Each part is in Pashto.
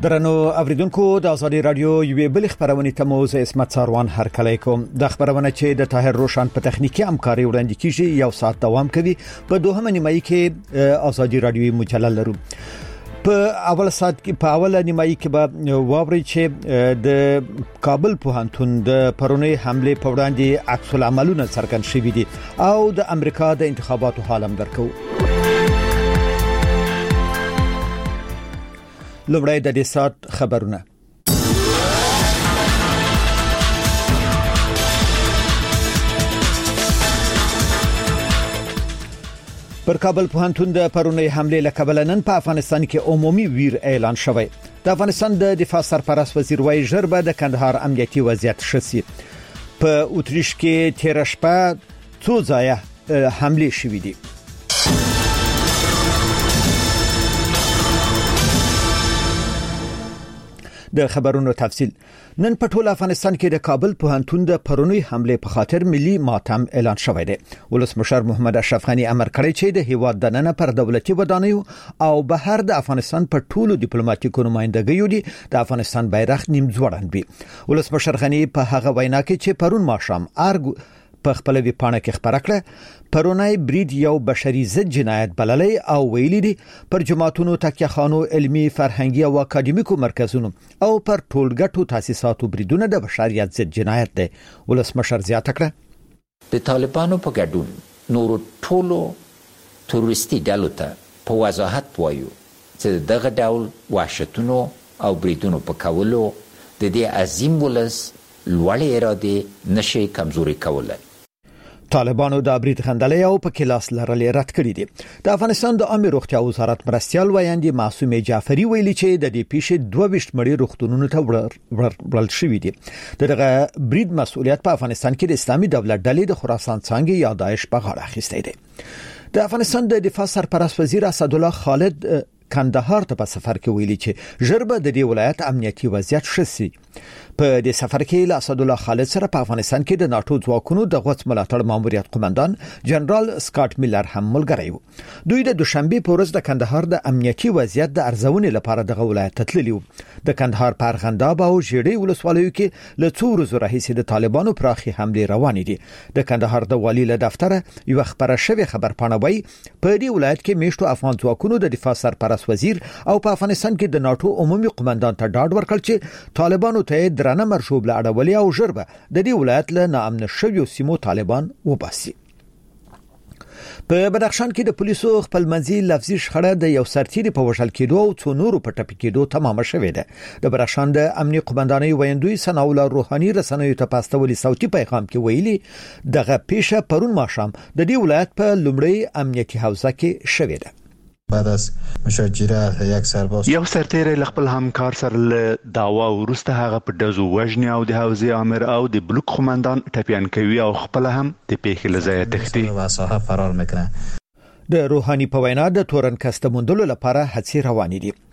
درنو اوریدونکو د ازادي رادیو یوې بل خبرونه ته مو زه اسمت ساروان هرکلی کوم. د خبرونه چې د طاهر روشن په تخنیکی همکاري وړاندې کیږي یو ساعت دوام کوي. په دوهمه نیمایي کې ازادي رادیو مجلل لرو. په اول ساعت کې په اوله نیمایي کې به واوري چې د کابل پوهنتون د پرونی حمله په وړاندې عکس العملونه څرګند شوي دي او د امریکا د انتخاباتو حالم درکو. لومړی د دې سات خبرونه. پر کابل پوهنتون د پرونی حمله لکبل نن په افغانستان کې عمومي ویر اعلان شوی. د افغانستان د دفاع سرپرست وزیر وایي ژر به د کندهار امنیتي وضعیت شسي. په اوتریش کې تیر شپه څو ځایه حمله شوې دي. د خبرونو تفصیل. نن په ټول افغانستان کې د کابل پوهنتون د پرونی حمله په خاطر ملي ماتم اعلان شوی دی. ولسمشر محمد اشرف غنی امر کړی چې د هیواد دننه پر دولتي ودانیو او بهر د افغانستان په ټولو ډیپلوماټیکو نمائندګیو دي د افغانستان بیرغ نیم ځوړند وي. ولسمشر غنی په هغه وینا کې چې پرون ماښام ارګ په خپل ویبپاڼه کې خبره کړه پرونی برید یو بشري ضد جنایت بللی او ویلي دي پر جماعتونو تکیه خانو علمي فرهنګي او اکاډمیکو مرکزونو او پر ټولګټو تاسیساتو بریدونه د بشریت ضد جنایت دي. ولسمشر زیاته کړه د طالبانو په ګډون نور ټولو تروریستي ډلو ته په وضاحت وایو چې دغه ډول وحشتونو او بریدونو په کولو د دې عظیم ولس لوړې اراده نشي کمزوري کولای. طالبانو د برید غندلې او په کلاس لرلې رد کړې دي. د افغانستان د عامه روغتیا وزارت مرستيال وایاندې معصومه جعفری ویلي چې د دې پیښې 22 مړي روغتونونو ته وړل شوې دي. دغه برید مسؤلیت په افغانستان کې د اسلامي دولت ډلې د خراسان څنګه یا داعش په غاړه اخیستی دی. د افغانستان د دفاع سرپرست وزیر اسدالله خالد کندهار ته په سفر کې ویلي چې ژر به د دې ولایت امنیتي وضعیت شسي. په دې سفر کې له اسدالله خالد سره په افغانستان کې د ناتو ځواکونو د غوڅ ملاتړ ماموریت قومندان جنرال سکاټ میلر هم ملګری وو. دوی د دوشنبه په ورځ د کندهار د امنیتي وضعیت د ارزونې لپاره د ولایت تللی وو. د کندهار په ارغنداب او ژیړی ولسوالیو کې له څو ورځې راهیسې د طالبانو پراخي حمله روانې دي. د کندهار د والی له دفتر یو خبره شوی خبرپاڼه وایي په دې ولایت کې میشتو افغان ځواکونو د دفاع سرپرست وزیر او په افغانستان کې د ناتو عمومي قومندان ته ډاډ ورکړ چې طالبانو ته درنه مرشوب له اړولې او ژربه د دې ولایت له ناامن شویو سیمو طالبان وباسي. په بدخشان کې د پولیسو خپل منځي لفظي شخړه د یو سرتیري په وژل کېدو او څو نورو په ټپي کېدو تمامه شوې ده. د بدخشان د امنیتي قومندانۍ ویاندوی ثناء الله روحاني رسنیو ته پاستولي صوتي پیغام کې ویلي دغه پیښه پرون ماښام د دې ولایت په لومړی امنیتي حوزه کې شوې ده. بعد از مشاجره یک سرباز یو سرتیری خپل همکار سره له داوا ورسته هغه په دزو وژنې او د حوزې امر او د بلوک قومندان ټپيان کوي او خپل هم د پیښې لزایه تختی و صاحب فرار میکنه. د روحاني په وینا د تورن کسته موندلو لپاره هڅې روانې دي.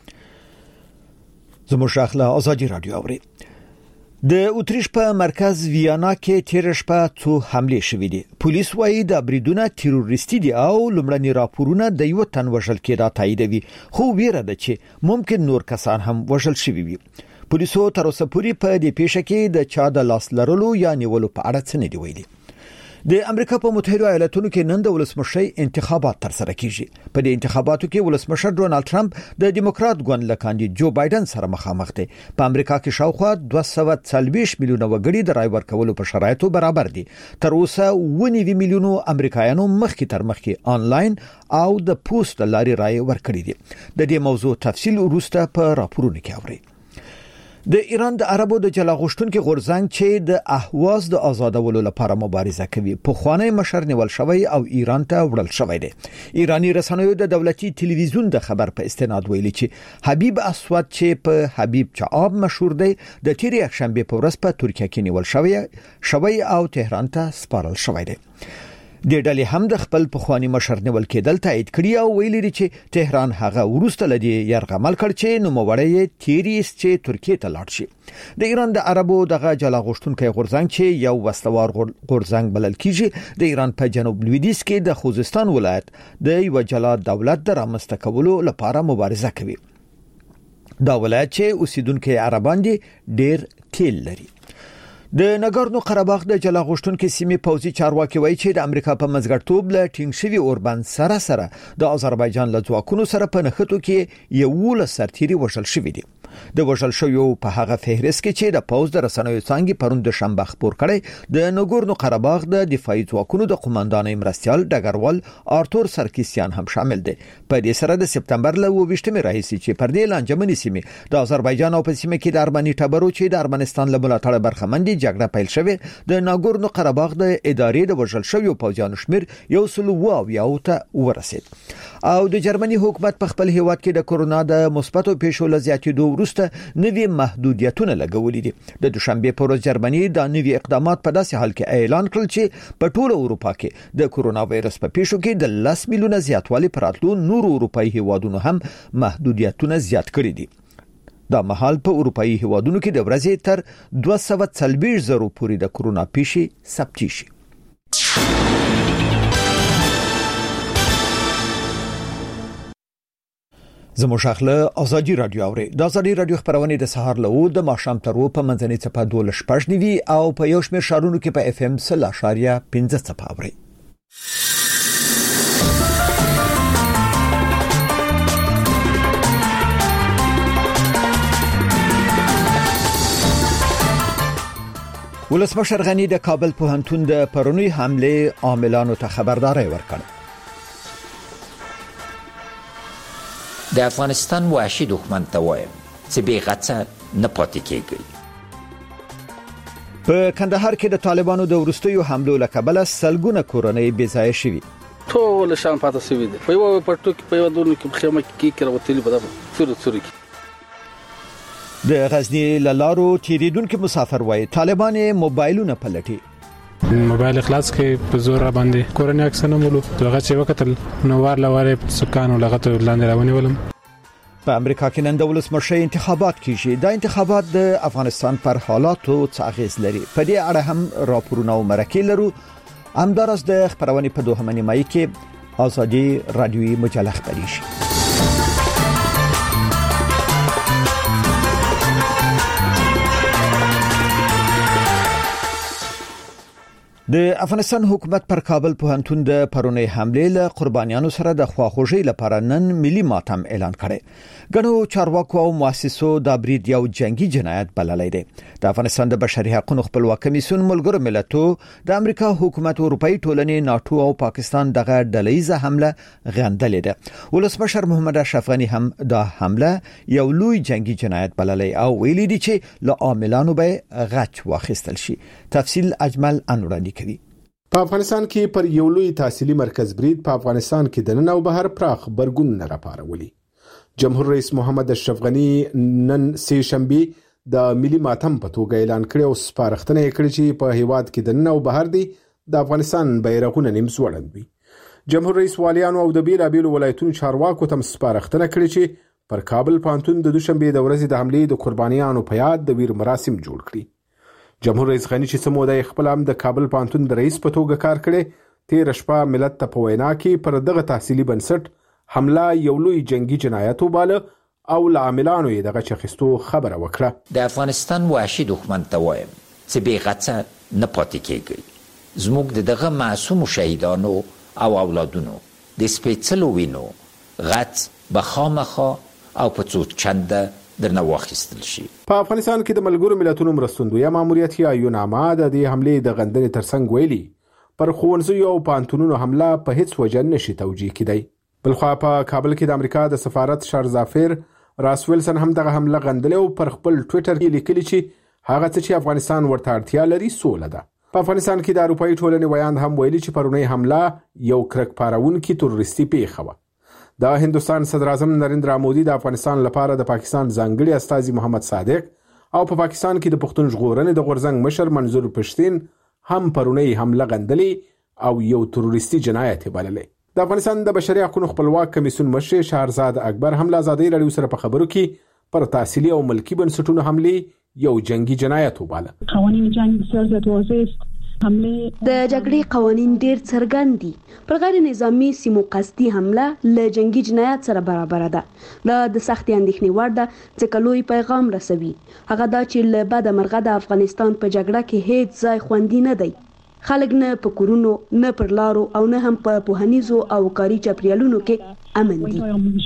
زموږ شاخله ازادي رادیو اوري. د اوتریش په مرکز ویانا کې تیر شپه څو حمله شوې دي. پولیس وایي د بریدونه تروریستي دي او لومړني راپورونه د یو تن وژل کېدا تاییدوي خو ویره ده چې ممکن نور کسان هم وژل شوي وي. پولیسو تر اوسه پورې په دې پیښه کې د چا د لاس لرلو یا نیولو په اړه څه نه دی ویلي. د امریکا په متحده ایالاتونو کې نن د ولسمشر انتخابات تر سره کیږي. په دې انتخاباتو کې ولسمشر ډونالد ټرمپ د دیموکرات ګوند له کاندید جو بایدن سره مخامخ دی. په امریکا کې شاوخوا 240 میلیونه وګړي د رای ورکولو په شرایطو برابر دي. تر اوسه 9 میلیونو امریکایانو مخکې تر مخکې آنلاین او د پوسټ لاري رای ورکړي دي. د دې موضوع تفصیل وروسته په راپورونو کې اوري. د ایران د عربو د جلا غوښتونکو غورځنګ چې د اهواز د آزادولو لپاره مبارزه کوي په خوانی مشر نیول شوی او ایران ته وړل شوی دی. ایرانی رسنیو د دولتي ټلویزیون د خبر په استناد ویلي چې حبیب اسود چې په حبیب چعاب مشهور دی د تیر یکشنبه په ورځ په ترکیه کې نیول شوی او تهران ته سپارل شوی دی. د ډلې هم د خپل پخوانی مشر نیول کېدل تایید کړی او ویلي چې تهران هغه ورسته لدی يرغمل کړ چې نوموړی تیریس چې ترکیه ته لاړ شي. د ایران د عربو دغه جلا غوښتونکو غورځنګ چې یو وسلوار غورځنګ بلل کیږي د ایران په جنوب لویدیځ کې د خوزستان ولایت د یو جلا دولت د رامنځته کولو لپاره مبارزه کوي. دا ولایت چې اوسیدونکو عربان دي ډیر تیل لري. د ناګورنو قرهباغ د جلا غوښتونکو سیمې پوځي چارواکي وایي چې د امریکا په مزګړتوب له ټینګ شوی اوربند سره د آذربایجان له ځواکونو سره په نښتو کې یو سرتیري وژل شوی دی. د وژل شویو په هغه فهرست کې چې د پوځ د رسنیو څنګه پروند شنبه خبر کړي د ناګورنو قرهباغ د دفاعي ځواکونو د قوماندان مرستيال ډګروال آرتور سرکیسیان هم شامل دي. په دې سره د سپتمبر له 28مې راهیسې چې پر دې لانجمنې سیمې د آذربایجان او په سیمه کې د ارمني ټبرو چې د ارمنستان له ملاتړ برخمن دي جګړه پیل شوه. د ناګورنو قرهباغ د ادارې د وژل شویو پوځیانو شمیر 100 ته ورسید. او د جرمني حکومت په خپل هیواد کې د کورونا د مثبتو پیښو لزیاتېدو وروسته نوي محدودیتونه لګولې دي. د دوشنبه پر ورځ جرمني د نوي اقدامات په داسې حال کې اعلان کړل چې په ټوله اروپا کې د کورونا وایرس په پیښو کې د 10 میلیونه زیاتوالی پراتلو نور اروپאי هیوادونو هم محدودیتونه زیات کړي دي. دا مهال په اروپאי هیوادونو کې د ورځې تر 240,000 پورې د کورونا پیښې ثبت شي. زموږ اخله ازادي رادیو اوري. د ازادي رادیو خبرونه د سهار له د ماښام تر په منځنۍ چپه 12:15 او په یو شمېر شارونو کې په FM 0.15 چپه اوري. ولسمشر غنی د کابل پوهنتون د پرونی حمله عاملانو ته خبرداري ورکړه. د افغانستان وحشي دښمن ته وایم چې بې غڅه نه پاتې کېږي. په کندهار کې د طالبانو د ورستیو حملو له کبله سلګونه کورنۍ بې ځای شوي. ټول شان پاتې شوی دي. په یو پټو کې په یو دونو کې خیمه کې کېروتلی په څوري کې. د غزنی لارو تیریدونکو مسافر وای طالبان موبایلونه پلټي. موبایل اخلاص کې په زور باندې کورنۍ اکسنه مولو دغه چې وکتل نو واره سکانو لغته لاندې راونی ولم. په امریکا کې نن د ولسمشر انتخابات کیږي. دا انتخابات د افغانستان پر حالاتو څه اغیز لري. په دې اړه هم راپورونه او مرکې لرو. همدارس د خبرونه په دوهمه نیمایي کې ازادي رادیوي مجله خبري شي. د افغانستان حکومت پر کابل پوهنتون د پرونی حمله له قربانیانو سره د خواخوږي لپاره نن ملي ماتم اعلان کړي. ګڼو چارواکو او مؤسسو د برید یو جنگي جنایت بللی دی. د افغانستان د بشري حقوقو خپلواک کمیسیون ملګرو ملتونو د امریکا حکومت اروپאי ټولنې ناتو او پاکستان دغه ډلهیزه حمله غندلې ده. ولسمشر محمد اشرف غنی هم د حمله یو لوی جنگي جنایت بللی او ویلي دی چې له عاملانو به غچ واخیستل شي. تفصیل اجمل انورانی کوي. په افغانستان کې پر یو لوی تحصیلي مرکز برید په افغانستان کې د نن او بهر پراخ برګون نه راپارولي. جمهور رئیس محمد اشرف غنی نن سه شنبه د ملي ماتم په توګه اعلان کړی او سپارښتنه کړې چې په هیواد کې د نن او بهر دی د افغانستان بیرغونه نیم ځوړند وي. جمهور رئیس والیانو او د بیلابیلو ولایتونو چارواکو ته سپارښتنه کړې چې پر کابل پوهنتون د دوشنبه د ورځې د حملې د قربانیانو په یاد د ویر مراسم جوړ کړي. جمهور رئیس غنی چې سموده خپل هم د کابل پوهنتون د رئیس په توګه کار کړي تیر شپه ملت ته په وینا کې پر دغه تحصیلي بنسټ حمله یو لوی جنگي جنایت وباله او لعاملانو یې دغه چخستو خبره وکړه. د افغانستان وحشي دښمن ته وایم چې بې غڅه نه پاتې کېږي. زموږ دغه معصوم شهیدانو او اولادونو د سپېڅلو وینو غچ به خامخا او په څو چنده درنه واخیستل شي. په افغانستان کې د ملګرو ملتونو مرستندویه ماموریت یا یوناما د دې حملې د غندنې ترڅنګ ویلي پر ښوونځیو او پوهنتونونو حمله په هیڅ وجه نشي توجیه کېدی. بلخوا په کابل کې د امریکا د سفارت شارزافیر راس ویلسن هم دغه حمله غندلې او پر خپل ټوئیټر کې لیکلي چې هغه څه چې افغانستان ورته اړتیا لري سوله ده. په افغانستان کې د اروپאי ټولنې ویاند هم ویلي چې پرونی حمله یو کرک پارونکي تروریستي پیښه وه. د هندستان صدر اعظم نریندرا مودي د افغانستان لپاره د پاکستان ځانګړي استازي محمد صادق او په پاکستان کې د پښتون ژغورنې د غورځنګ مشر منظور پښتين هم پرونی حمله غندلې او یو تروریستي جنایت بللې. د افغانستان د بشري حقوقو خپلواک کمیسیون مشر شهرزاد اکبر هم له ازادي رادیو سره په خبرو کې پر تحصیلي او ملکی بنسټونو حمله یو جنگي جنایت وباله. قوانین جنگ بسیار زیاد واضح است د جګړې قوانین ډیر څرګند دي. پر غیر نظامی سیمو قصدي حمله له جنگي جنایت سره برابر ده. د سختي اندېښنې وړ ده چې لوی پیغام رسوي. هغه دا چې له بده مرغه د افغانستان په جګړه کې هیڅ ځای خوندي نه دی. خلک نه په کورونو، نه پر لارو او نه هم په پوهنیزو او کاري چاپیریالونو کې امن دي.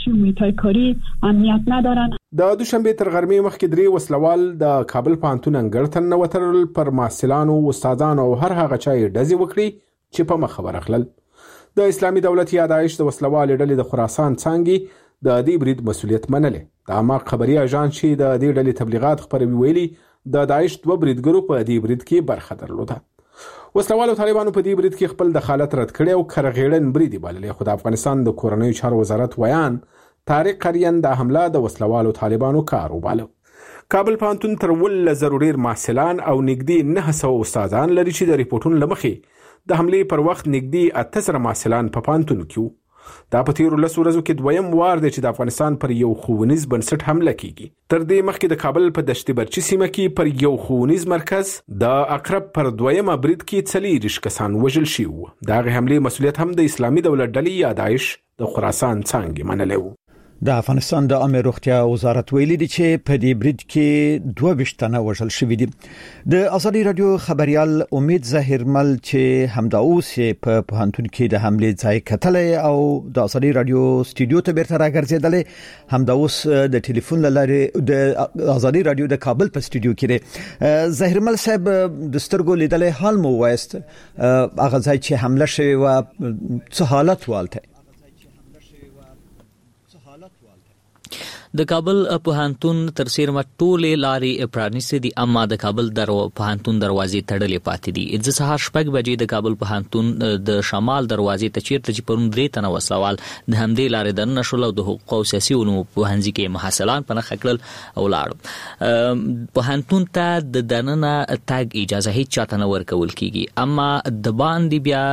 د دوشنبه تر غرمې مخکې 3 وسلوال د کابل پوهنتون انګړ ته ننوتل، پر محصلانو، استادانو او هر هغه چا ډزې وکړي چې په مخه ورغلل. د اسلامي دولت یا داعش د وسلوال ډلې د خراسان څانګې د دې برید مسؤلیت منلې. د اماق خبري اژانس چې د دې ډلې تبلیغات خپروي ویلي د داعش 2 بریدګرو په دې برید کې برخه درلوده. وسلوالو طالبانو په دې برید کې خپل دخالت رد کړی او کرغېړن برید بللی. خو د افغانستان د کورنیو چارو وزارت ویان طارق قریان د حمله د وسلوالو طالبانو کار وباله. کابل پوهنتون تر 1000 ډیر محصلان او نږدې 900 استادان لري چې د ریپورتونو لمخې د حملې پر وخت نږدې 8000 محصلان په پوهنتون کې وو. دا په تیرو 10 ورځو کې دویم وار دی چې د افغانستان پر یو ښوونیز بنسټ حمله کیږي. تر دې مخکې د کابل په دشت برچی سیمه کې پر یو ښوونیز مرکز د اقرب پر دویمه برید کې 40 کسان وژل شوي وو. د هغې حملې مسؤلیت هم د اسلامي دولت ډلې یا داعش د خراسان څانګې منلی وو. د افغانستان د عامه روغتیا وزارت ویلي دی چې په دې برید کې 22 تنه وژل شوي دي. د ازادي رادیو خبريال امید ظاهرمل چې همدا اوس په پوهنتون کې د حملې ځای کتلې او د ازادي رادیو استودیو ته بیرته راګرځېدلې، همدا اوس د ټلیفون لارې د ازادي رادیو د کابل په استودیو کې دی. ظاهرمل صاحب، د سترګو لیدلې حال مو وایست، هغه ځای چې حمله شوی و څه حالت والته؟ د کابل پوهنتون تر سیرمه ټولې لارې پرانیستې دي، اما د کابل پوهنتون دروازې تړلې پاتې دي. د سهار 6 بجې د کابل پوهنتون د شمال دروازې ته چیرته چې پرون 3 تنه وسلوال د همدې لارې دننه شول او د حقوق او سیاسي علومو پوهنځي کې محصلان په نښه کړل او لاړل. پوهنتون ته د دننه تګ اجازه هیڅ چاته نه ورکول کیږي، اما د باندې بیا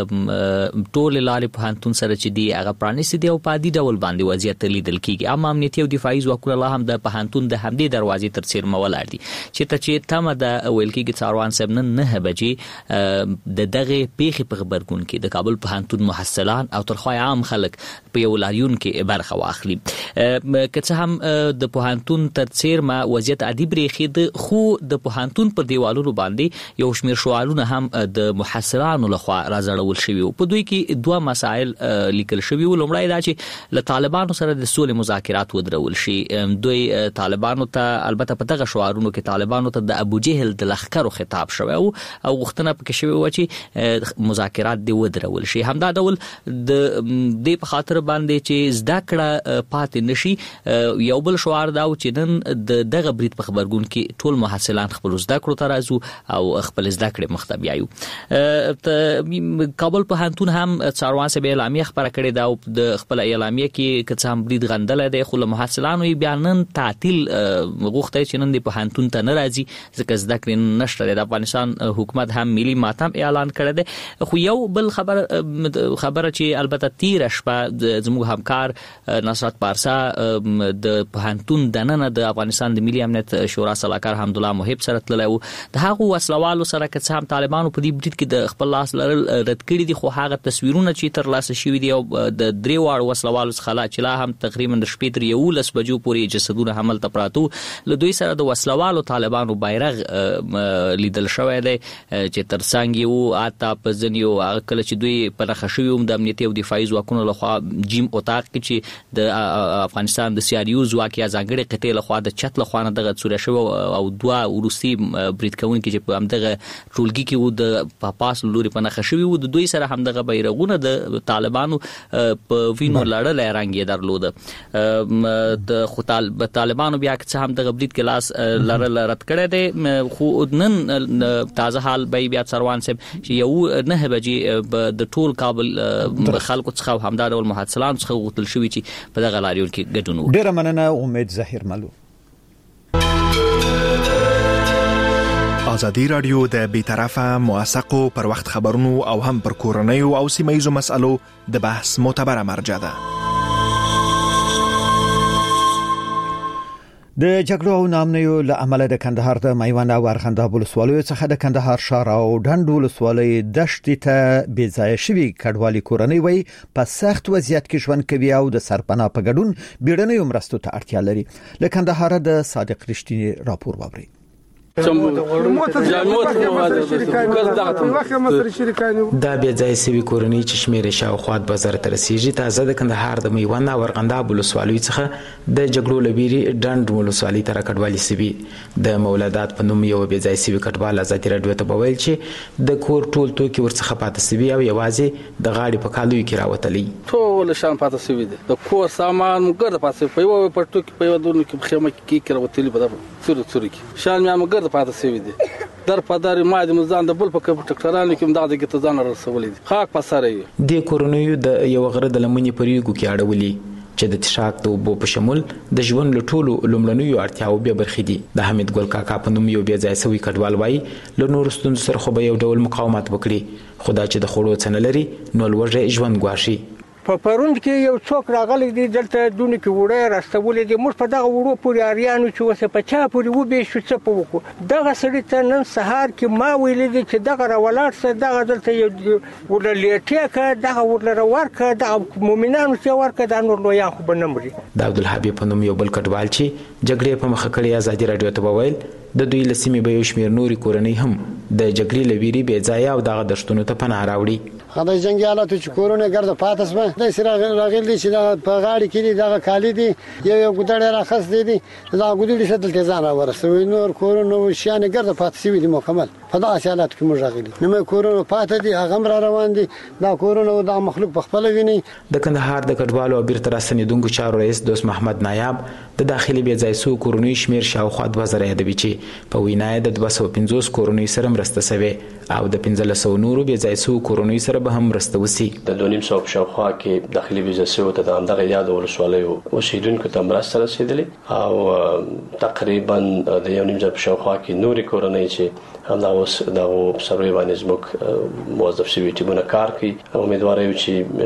ټولې لارې پوهنتون سره چې دی هغه پرانیستې دي او په عادي ډول باندې وضعیت لیدل کیږي. اما امنیتي دفاعي ځواکونه لا هم د پوهنتون د همدې دروازې تر څیر مولاړ دي چې تمه د ویل کېږي څاروان صاحب نن 9 بجې د دغه پیښې په خبرګون کې د کابل پوهنتون محصلان او ترخوای عام خلک په یو لاریون کې برخه واخلي. که څه هم د پوهنتون تر څیر ما وضعیت عادي بریښي، خو د پوهنتون په دیوالونو باندې یو شمیر سوالونه هم د محصلانو لخوا راځړول شوي وو. په دوی کې 2 مسائل لیکل شوي وو. لومړی دا چې له طالبانو سره د سولې مذاکرات ودرول شي. دوی طالبانو ته البته په دغه شعارونو کې طالبانو ته د ابو جهل د لخرو خطاب شوی او غوښتنه پکې شوی و چې مذاکرات دی ودرول شي. همدا ډول د دې په خاطر باندې چې زده کړه پاتې نشي. یو بل شعار دا و چې نن د دغه برید په خبرګون کې ټول محصلان خپل زده کړو ته راځو او خپل زده کړې مخ ته بیایو. کابل پوهنتون هم څاروان صاحب اعلامیه خبره کړې ده او د خپل اعلامیه کې که څه هم برید غندلی دی، خو له محصلانو یې بیا نن تعطیل غوښتی چې نن د پوهنتون ته نه راځي ځکه زده کړې نشته دی. د افغانستان حکومت هم ملي ماتم اعلان کړی دی. خو یو بل خبره چې البته تیره شپه زموږ همکار نصرت پارسا د پوهنتون دننه د افغانستان د ملي امنیت شورا سلاکار حمدالله محب سره تللی و، د هغو وسلوالو سره که څه هم طالبانو په دې برید کې د خپل لاس لرل رد کړي دي، خو هغه تصویرونه چې ترلاسه شوي دي او د 3 واړو وسلوالو څخه چې لا هم تقریبا د شپې تر 11 بجو پورې جسدونه هملته پراته له دوی سره د وسلوالو طالبانو بیرغ لیدل شوی دی چې ترڅنګ یو اته په ځنیو کله چې دوی په نښه شوي هم د امنیتي او دفاعي ځواکونو لخوا جیم اتاق کې چې د افغانستان د سیاریو ځواک یا ځانګړې قطعې لخوا د چت لخوا نه دغه څوره شوی او 2 وروستي برید کوونکي چې په همدغه ټولګي کې وو د پاس لوري په نښه شوي وو، د دوی سره همدغه بیرغونه د طالبانو په وینو لړلې رنګ یې درلوده. د طالبانو بیا که څه هم د برید کې لاس لرل رد کړی دی، خو نن تازه حال به بیا څاروان صاحب چې یو 9 بجې د ټول کابل خلکو څخه همدا ډول محصلان څخه غوښتل شوي چې په دغه لاریون کې ګډون وکړي. ډیره مننه امید ظاهرمل. ازادي رادیو د بیطرفه موثقو پر وخت خبرونو او هم پر کورنیو او سیمه‌ییزو مسألو د بحث معتبره مرجع ده. د جګړو او نامنیو له امله د کندهار د میوند او ارغنداب ولسوالیو څخه د کندهار ښار او ډنډ ولسوالۍ دښتې ته بې ځایه شوي کډوالي کورنۍ وای په سخت وضعیت کې ژوند کوي او د سرپناه په ګډون بیړنیو مرستو ته اړتیا لري. له کندهار د صادق رښتینی راپور واوري. دا بیا ځای سوي کورنۍ چې شمیر شاوخوا 2000 ته رسیدي تازه د کندهار د میوند او ارغنداب ولسوالیو څخه د جګړو لبيري ډنډ ولسوالۍ ته راکډوالي سوي. د مولادات په نوم یو بیا ځای سوي کډوال ازادي رادیو ته بویل چې د کور ټول توکي ورڅخه پاتې سوي او یوازې د غاړي په کالوي کې راوتلي. ټول شان پاتې سوي دي. د کور سامان ګرځ پاتې په یو پټو کې په یو دونو کې خیمه کې راوتلي په څوري کې شان مې مګر پاتې سوي دي. در پدار ما د مزان د بل په کمپټرانو کې مداده کې ته ځان رسولې دي. خاک پساره دي کورونیو د یو غره د لمنې پریګو کې اړولي چې د تشاک د وبو په شمول د ژوند لټولو لومړنیو اړتیاو به برخې دي. د حمید ګل کاکا په نوم یو بیا ځای سوي کډوال وای له نور ستوند سره خو به یو ډول مقاومت وکړي خدا چې د خړو څنګه لري نو لوړ ژوند غواړي. په پروند کې یو څوک راغلی دی دلته دونه کې وړه راستولې دي موږ په دغه وړو پورې اریانو چې وسه په چا پورې و به شو څه په وکړو دغه سړی ته نن سهار کې ما ویلې دي چې دغه راولار سره دغه دلته یو وللیټه کا دغه ولر ورکه د مؤمنانو چې ورکه د نور لویا خو بنمري. د عبدالحبیب په نوم یو بل کډوال چې جګړې په مخه کړی ازادي رادیو ته وویل د دوی لسیمې به یو شمیر نوري کورنۍ هم د جګړې لویری بې ځای او دغه دشتونو ته پناه راوړي. خدای جنگي حالت چې کورونه ګرځه پاتې سم د سره راغلي چې د په غاړي کې دغه کالی دي یو ګډړ راخص دي دا ګډړ شتل تیزان راورسوي نور کورونه شانه ګرځه پاتې سوي دي مکمل په دغه حالت کې موږ راغلي نو کورونه پاتې دي هغه را روان دي دا کورونه د مخلوق په خپل ویني. د کندهار د کډوالو او بیرته راستنیدونکو چارو رئیس دوست محمد نایاب د داخلي بې ځای سو کورونی شمیر شاوخوا 2000 یادوي چې په وینای د 250 کورونی سره مرسته سوي او د 1500 نورو بې ځای سو کورونی سره به هم مرسته وسی. د 2.5 شاوخوا کې داخلي بې ځای سو ته د همدغه یاد ولسوالیو اوسیدونکو ته مرسته رسیدلې او تقریبا د 1.5 شاوخوا کې نوري کورونی چې همدا اوس د سروي باندې زموږ موظف شوي ټیمونه کار کوي. امیدوار یو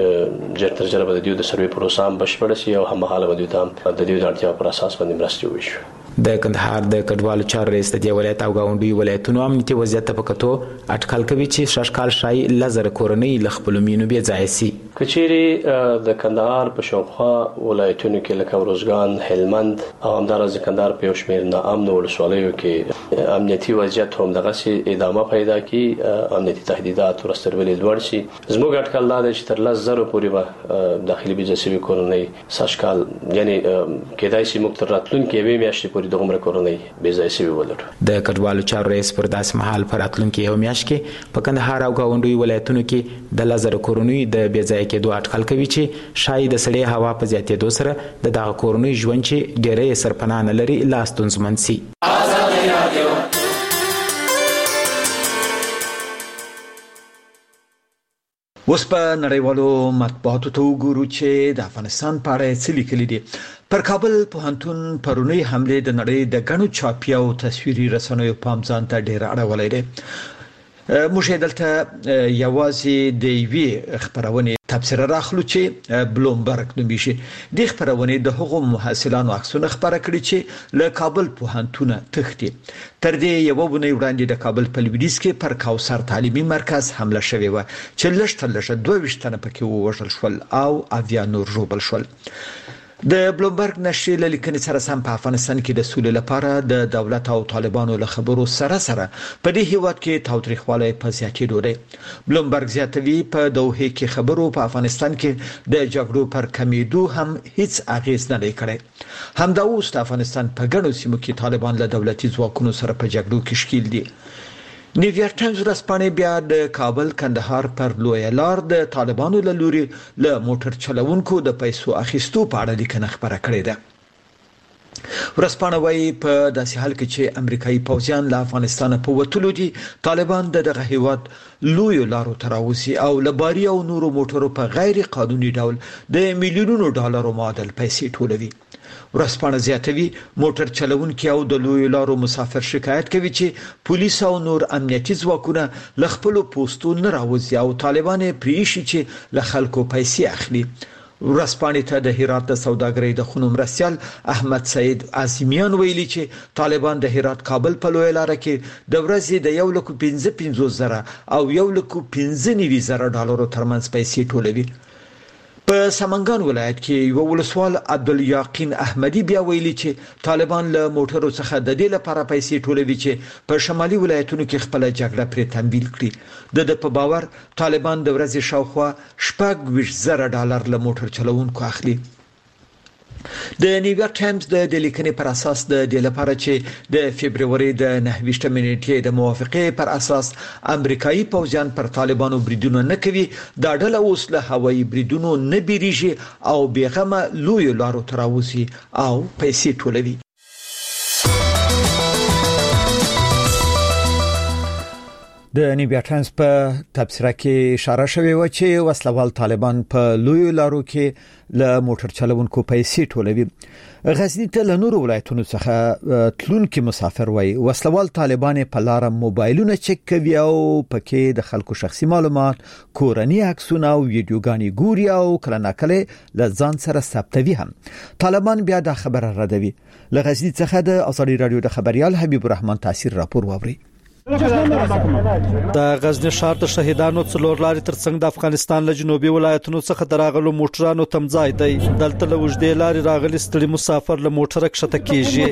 چې ژر تر ژره به د سروي پروسه هم بشپړ شي او هممهاله به د دې اړتیا پر اساس باندې مرستې وشي. د کندهار د کډوالو چارو رئیس د ولایت او گاونډي ولایتونو امنیتي وضعیت په کتو اټکل کوي چې شاشکال شای لزر کورنۍ لخپل مینو بیا ځای سي. کچيري د کندهار په شاوخوا ولایتونو کې لکه روزګان هلمند او همدارس کندهار په شمیر نه امن ولسوالیو کې امنیتي وضعیت هم دغه سي ادامه پیدا کی امنیتي تهدیدات ورسترولې لوړ شي. زموږ اټکل دا چې تر 10,000 پورې به داخلي بيزنسي کورنۍ شاشکال یعنی کېدای شي موږ تر راتلونکي به میاشتې پورې د عمر کورنۍ بيزنسي ولرو. د کډوالو چارو رئیس پر داس محل پر راتلونکي یو میاشت کې په کندهار او گاونډي ولایتونو کې د 1000 کورنۍ د بيځای کې دوه اټکل کوي چې شاید د سړې هوا په زیاتېدو سره د دغه کورنۍ ژوند چې ډېرې سرپناه نه لري لاستون زمن سي. اوس په نړیوالو مطبوعاتو ته وګورو چې د افغانستان په اړه څه لیکلي دي. پر کابل پوهنتون پرونی حمله د نړۍ د غنو چاپي او تصویري رسنیو پام ځان ته ډېر اړولې ده. موږ دلته یوازې د وی خبرونه تفسیر راخلو چې بلومبرګ نومېږي. د خبرونه د حقوق محصلانو عکسونه خبره کړي چې له کابل پوهنتون تختی. تر دې یو بونه وړاندې د کابل په لویدیځ کې پر کوثر تعلیمي مرکز حمله شوې و چې لږ 22 تنه پکې ووژل شول او اویا نور ژوبل شول. د بلومبرګ نشریه لیکنې سره سم په افغانستان کې د سولې لپاره د دولت او طالبانو له خبرو سره په دې هیواد کې تاوتریخوالی په زیاتېدو دی. بلومبرګ زیاتوي په دوحه کې خبرو په افغانستان کې د جګړو پر کمیدو هم هیڅ اغیز نه کړي. همدا اوس د افغانستان په ګڼو سیمو کې طالبان له دولتي ځواکونو سره په جګړو کې ښکیل دي. نیویارک ټایمز ورځپاڼې بیا د کابل کندهار پر لوی لار د طالبانو له لوري له موټر چلوونکو د پیسو اخیستو په اړه لیکنه خبره کړې ده. ورځپاڼه وايي په داسې حال کې چې امریکایي پوځیان له افغانستان په وټلو دي طالبان دغه هیواد لوی لارو تراوسی او لباري او نورو موټرو په غیر قانوني ډول د میلیونونو ډالرو معادل پیسې ټولوي. ورځپاڼه زیاتوي موټر چلوونکي او د لوی لارو مسافر شکایت کوي چې پولیس او نور امنیتي ځواکونه له خپل پوسټو نه راوځي او طالبان پریشي چې له خلکو پیسې اخلي. ورځپاڼې ته د هرات د سوداګرۍ د خونو مرستیال احمد سعید عاصمیان ویلي چې طالبان د هرات کابل په لوی لار کې د ورځې د 1,55,000 او 1,95,000 ډالرو ترمنځ پیسې ټولوي. په سمنګان ولایت کې یو ولسوال عبدالیقین احمدی بیا ویلي چې طالبان له موټرو څخه د دې لپاره پیسې ټولوي چې په شمالي ولایتونو کې خپل جګړه پرې تمویل کړي. د په باور طالبان د ورځې شاوخوا 20,000 ډالر له موټر چلوونکو اخلي. د نیویارک ټایمز د لیکنې پر اساس د دې لپاره چې د فبرवरी د 9 نیټې د موافقې پر اساس امریکایي پوځیان پر طالبانو بریدونه نه کوي، دا ډله اوس له هوایي بریدونو نه بیریږي او بیغمه لوی لارو تراوسی او پیسې ټولوي. د نیویارک ټایمز په تبصره کې اشاره شوې و چې وسلوال طالبان په لوی لارو کې له موټر چلوونکو پیسې ټولوي. غزنی ته له نورو ولایتونو څخه تلونکي مسافر وای وسلوال طالبان په لار موبایلونه چک کوي او پکې د خلکو شخصي معلومات، کورنۍ عکسونه او ویډیوګانې ګوري او کله ناکله له ځان سره ثبتوي هم. طالبان بیا د خبره ردوي. له غزنی څخه د ازادي رادیو د خبريال حبیب الرحمن تاثیر راپور واوري. د غزنی ښار د شهیدانو څلور لارې ترڅنګ د افغانستان له جنوبي ولایتونو څخه دراغلو موټرانو تمځای دی. دلته له وجدې لارې راغلي ستړي مسافر له موټره کښته کیږي.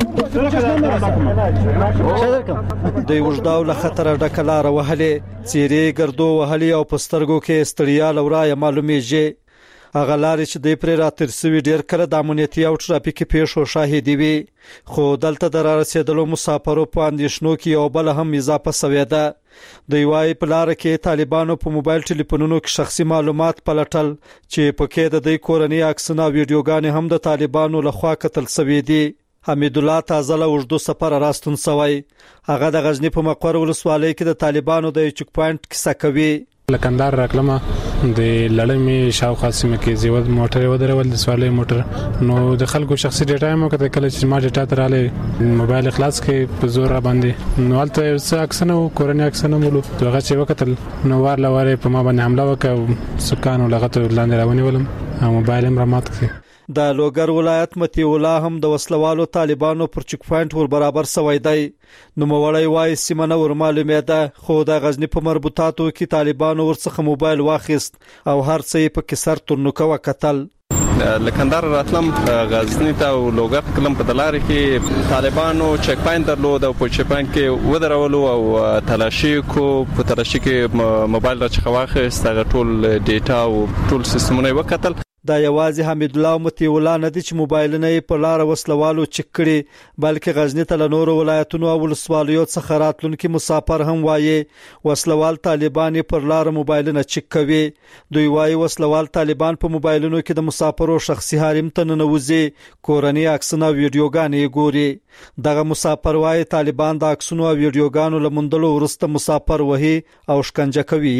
د وجداو له خطر ډکه لار وهلې، څیرې ګردو وهلې او په سترګو کې ستړیا لورای معلومیږي. هغه لارې چې د پرې راتر سوي ډیر کله د امنیتي او ټرافیکي پیښو شاهدي وي، خو دلته د رارسېدلو مسافرو په اندېښنو کې یو بل هم اضافه شوې ده. د یوای په لار کې طالبانو په موبایل ټلیفونونو کې شخصي معلومات پلټل چې پکې د دې کورنۍ عکسونه او ویډیوګانې هم د طالبانو لخوا کتل شوې دي. حمید الله تازه له وجدو سفر راستون شوی. هغه د غزنی په مقر ولسوالۍ کې د طالبانو د چک پوینټ کیسه کوي. لکندار راکلمه د لړمې شاوخوا سیمه کې زیود موټر ودرول د سوالې موټر نو د خلکو شخصي ډیټا مو کته کله چې ما ډیټا تراله موبایل خلاص کې په زور را باندې نو البته څه اکسنه کورنۍ اکسنه مولو دغه چې وخت نو وار لواره په ما باندې حمله وکړ سکانو لغته لاندې راونی ولم موبایل هم را مات کړ. د لوګر ولایت متي الله هم د وسلوالو طالبانو پر چک پوینټ ور برابر سوی دی. نو موړی وای سیمه ور معلومه ده، خو د غزنی په مربوطاتو کې طالبانو ورڅخه موبایل واخیست او هر څه په کسر ترنوکه وکتل. لکندار راتلم غزنی ته او لوګر کلم په دلار کې طالبانو چک پوینټ درلود او په چک پوینټ کې ودرولو او تلاشي کو په تلاشي کې موبایل راڅخه واخیست، هغه ټول ډیټا او ټول سیستمونه وکتل. دا یوازې حمید الله متي الله نه دي چې موبایلونه په لار وسلوالو چک کړي، بلکې غزنی ته له نورو ولایتونو او ولسوالیو څخه راتلونکي مسافر هم وایي وسلوال طالبان پر لار موبایلونه چک کوي. دوی وایي وسلوال طالبان په موبایلونو کې د مسافرو شخصي حریم ته ننوځي، کورنۍ عکسونه او ویډیوګانې ګوري. دغه مسافر وایي طالبان د عکسونو او ویډیوګانو لمندلو ورسته مسافر وهي او شکنجه کوي.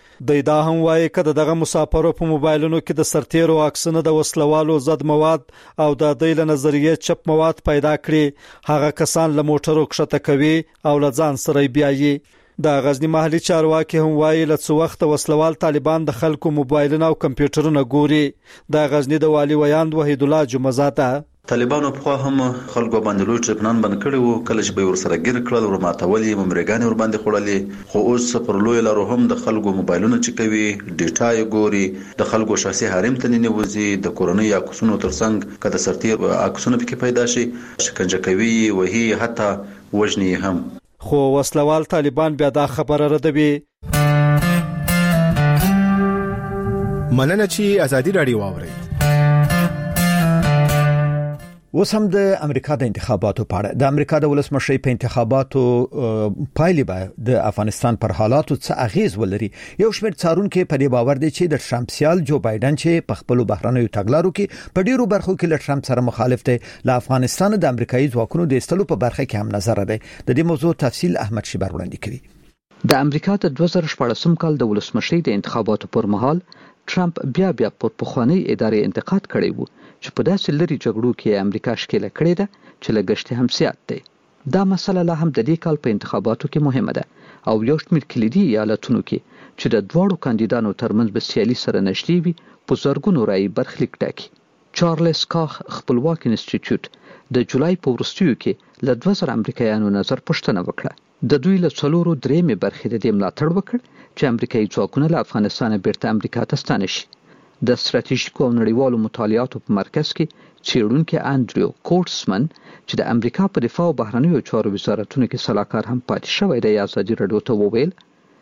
دا هم وایي کده دغه مسافرو په موبایلونو کې د سرتیرو عکسونه د وسلوالو ضد مواد او د دې له نظریه چپ مواد پیدا کړي، هغه کسان له موټرو کښته کوي او له ځان سره بیایي. د غزنی محلي چارواکي هم وایي له څو وخت وسلوال طالبان د خلکو موبایلونه او کمپیوټرونه ګوري. د غزنی د والی ویاند وحید الله جمعزاده طالبانو په خوا هم خلکو باندې لوی ټریپنان بند کړي وو، کله چې به ورسره ګیر کړل ورماتولې ممرګان ور باندې خړلې، خو اوس پر لوی لارو هم د خلکو موبایلونه چکوي، ډیټا یې ګوري، د خلکو شخصي حریم ته ننوځي، د کورنۍ عکسونو ترڅنګ کده سرتیر عکسونه پکې پیدا شي، شکنجه کوي، وهي حتی وژني هم. خو وسلوال طالبان بیا دا خبره ردوي. مننه چې ازادي رادیو واوري. اوس هم د امریکا د انتخاباتو په اړه د امریکا د ولسمشر په انتخاباتو پایلې به د افغانستان پر حالاتو څه اغیز ولري. یو شمېر څارونکو په دې باور دي چې د ټرمپ سیال جو بایدن چې په خپل بهرنیو تګلارو کې په ډیرو برخو کې له ټرمپ سره مخالف دی، له افغانستان د امریکایي ځواکونو د استلو په برخه کې هم نظر دی. د دې موضوع تفصیل احمد شیبر وړاندې کوي. د امریکا د 2014 کال د ولسمشر د انتخاباتو پر مهال ټرمپ بیا پر پخوانی ادارې انتقاد کړی وو چې په داسې لري جګړو کې امریکا ښکېله کړې ده چې لګښت هم زیات دی. دا مسله لا هم د دې کال په انتخاباتو کې مهمه ده او یو شمېر کلیدي ایالتونو کې چې د دواړو کاندیدانو ترمنځ به سیالي سره نږدې وي په زرګونو رایې برخلیک ټاکي. چارلز کاخ خپلواک انسټیټیوټ د جولای په وروستیو کې له 2000 امریکایانو نظر پوښتنه وکړه. د دوی له 3/4 برخې د دې ملاتړ وکړ چې امریکایي ځواکونه له افغانستان بیرته امریکا ته ستانه شي. د ستراتیژیکو او نړیوالو مطالعاتو په مرکز کې څېړونکي انډریو کوټسمن چې د امریکا په دفاع او بهرنیو چارو وزارتونو کې سلاکار هم پاتې شوی دی ازادي راډیو ته وویل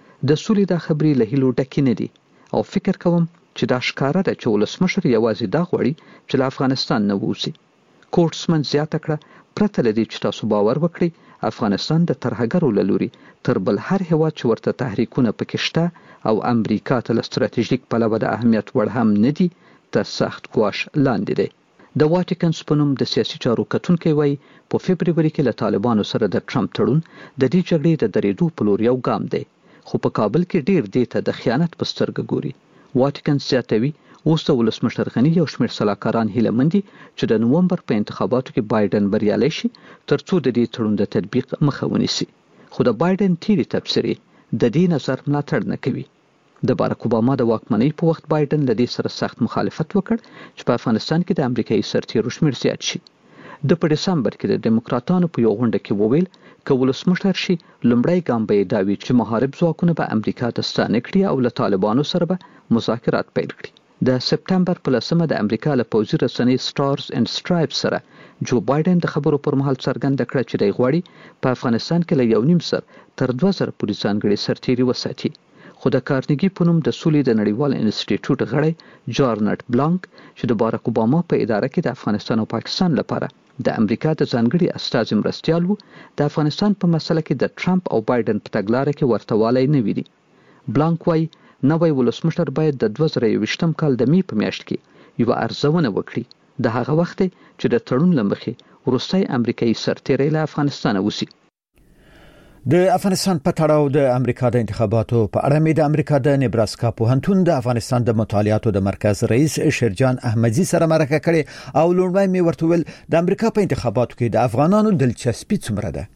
د سولې د خبرې له هیلو ډکې نه دي او فکر کوم چې دا ښکاره ده چې ولسمشر یوازې دا غواړي چې له افغانستان نه ووځي. کوټسمن زیاته کړه پرته له دې چې تاسو باور وکړئ افغانستان د ترهګرو له لوري تر بل هر هیواد چې ورته تحریکونه پکې شته او امریکا ته له ستراتیژیک پلوه د اهمیت وړ هم نه دي تر سخت ګواښ لاندې دی. د واټیکن په نوم د سیاسي چارو کتونکي وایي په فبروري کې له طالبانو سره د ټرمپ تړون د دې جګړې د درېدو په لور یو ګام دی خو په کابل کې ډیر دې ته د خیانت په سترګه ګوري. واټیکن زیاتوي اوس د ولسمشر غني یو شمېر سلاکاران هیله مند دي چې د نومبر په انتخاباتو کې بایدن بریالی شي ترڅو د دې تړون د تطبیق مخه ونیسي. خو د بایدن تیری تبصرې د دې نظر ملاتړ نه کوي. د باراک اوباما د واکمنۍ په وخت بایدن له دې سره سخت مخالفت وکړ چې په افغانستان کې د امریکایي سرتیرو شمېر زیات شي. د په دسمبر کې د دیموکراتانو په یو غونډه کې وویل که ولسمشر شي لومړی ګام به یې دا وي چې محارب ځواکونه به امریکا ته ستانه کړي او له طالبانو سره به مذاکرات پیل کړي. د سپټمبر په 10 د امریکا له پوځي رسنۍ سټارز اینډ سټرایپس سره جو بایدن د خبرو پر مهال څرګنده کړه چې دی غواړي په افغانستان کې له 1.5 تر 2000 پورې ځانګړي سرتیري وساتي. خو د کارنګي په نوم د سولې د نړیوال انسټیټیوټ غړی جارنټ بلانک چې د باراک اوباما په اداره کې د افغانستان او پاکستان لپاره د امریکا د ځانګړي استازي مرستیال وو د افغانستان په مسله کې د ټرمپ او بایدن په تګلارې کې ورتهوالی نه ویني. بلانک وايي نوی ولسمشر باید د 2020 کال د می په میاشت کې یو ارزونه وکړي د هغه وخت چې د تړون لمخې وروستي امریکایي سرتیری له افغانستان ووسی. د افغانستان په تړاو د امریکا د انتخاباتو په اړه مې د امریکا د نیبراسکا پوهنتون د افغانستان د مطالعاتو د مرکز رئیس شیرجان احمدزي سره مرکه کړې او لومړی مې ورته ویل د امریکا په انتخاباتو کې د افغانانو دلچسپي څومره ده.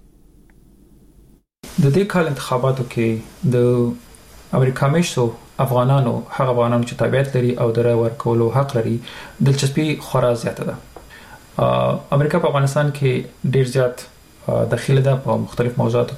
د دې کال انتخاباتو کې د امریکا مشتو افغانانو هغه افغانانو چې تابعیت لري او د رای ورکولو حق لري دلچسپي خورا زیاته ده. امریکا په افغانستان کې ډیر زیات داخله ده په مختلف موضوعاتو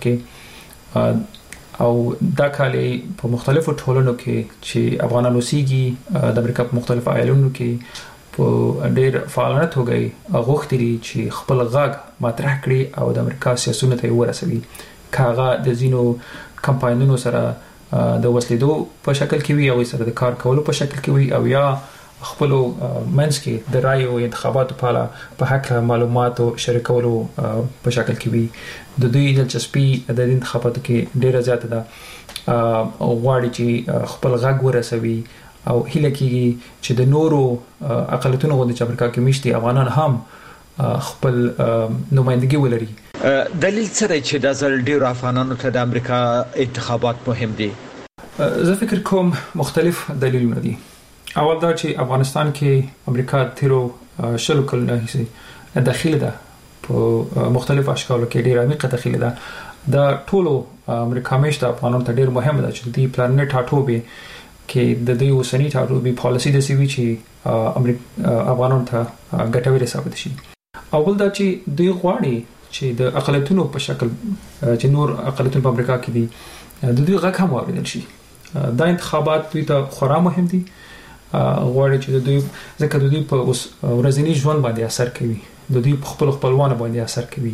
کې او دا کالي په مختلفو ټولنو کې چې افغانانو سیږي د امریکا په مختلفو ایالونو کې په ډیر فعالانه توګه غوښتي چې خپل غږ مطرح کړي او د امریکا سیاستونو ته ورسوي. کاغه د زینو کمپاینونو سره د وسلیدو په شکل کې وي او سره د کار کولو په شکل کې وي او یا خپل منځ کې د رای او انتخاباتو په حق معلوماتو شریکولو په شکل کې وي. د دوی دلچسپي د انتخاباتو کې ډیره زیاته ده او غواړي چې خپل غږ ورسوي او هیله کوي چې د نورو اقلیتونو غوندې چې امریکا کې مشتي افغانان هم خپل نمائندګي ولري. دلیل څه دی چې د ځل ډیرو افغانانو ته د امریکا انتخابات مهم دي؟ زه فکر کوم مختلف دلیلونه دي. اول دا چې افغانستان کې امریکا تیرو شلو کلونه هیڅ داخله ده په مختلف اشکالو کې ډیر عمیقه داخله ده. دا ټولو امریکا مشته افغانانو ته ډیر مهم ده چې د پلانټ ټاټوبي کې د دې اوسنی ټاټوبي پالیسي د سی وی چې افغانانو ته ګټوري ثابت شي. اول دا چې دوی غواړي چې د اقلیتونو په شکل چې نور اقلیتونه په امریکا کې دي د دوی غږ هم واوریدل شي. دا انتخابات دوی ته خورا مهم دي. غواړي چې د دوی ځکه د دوی په ورځنی ژوند باندې اثر کوي، د دوی په خپل خپلوانو باندې اثر کوي.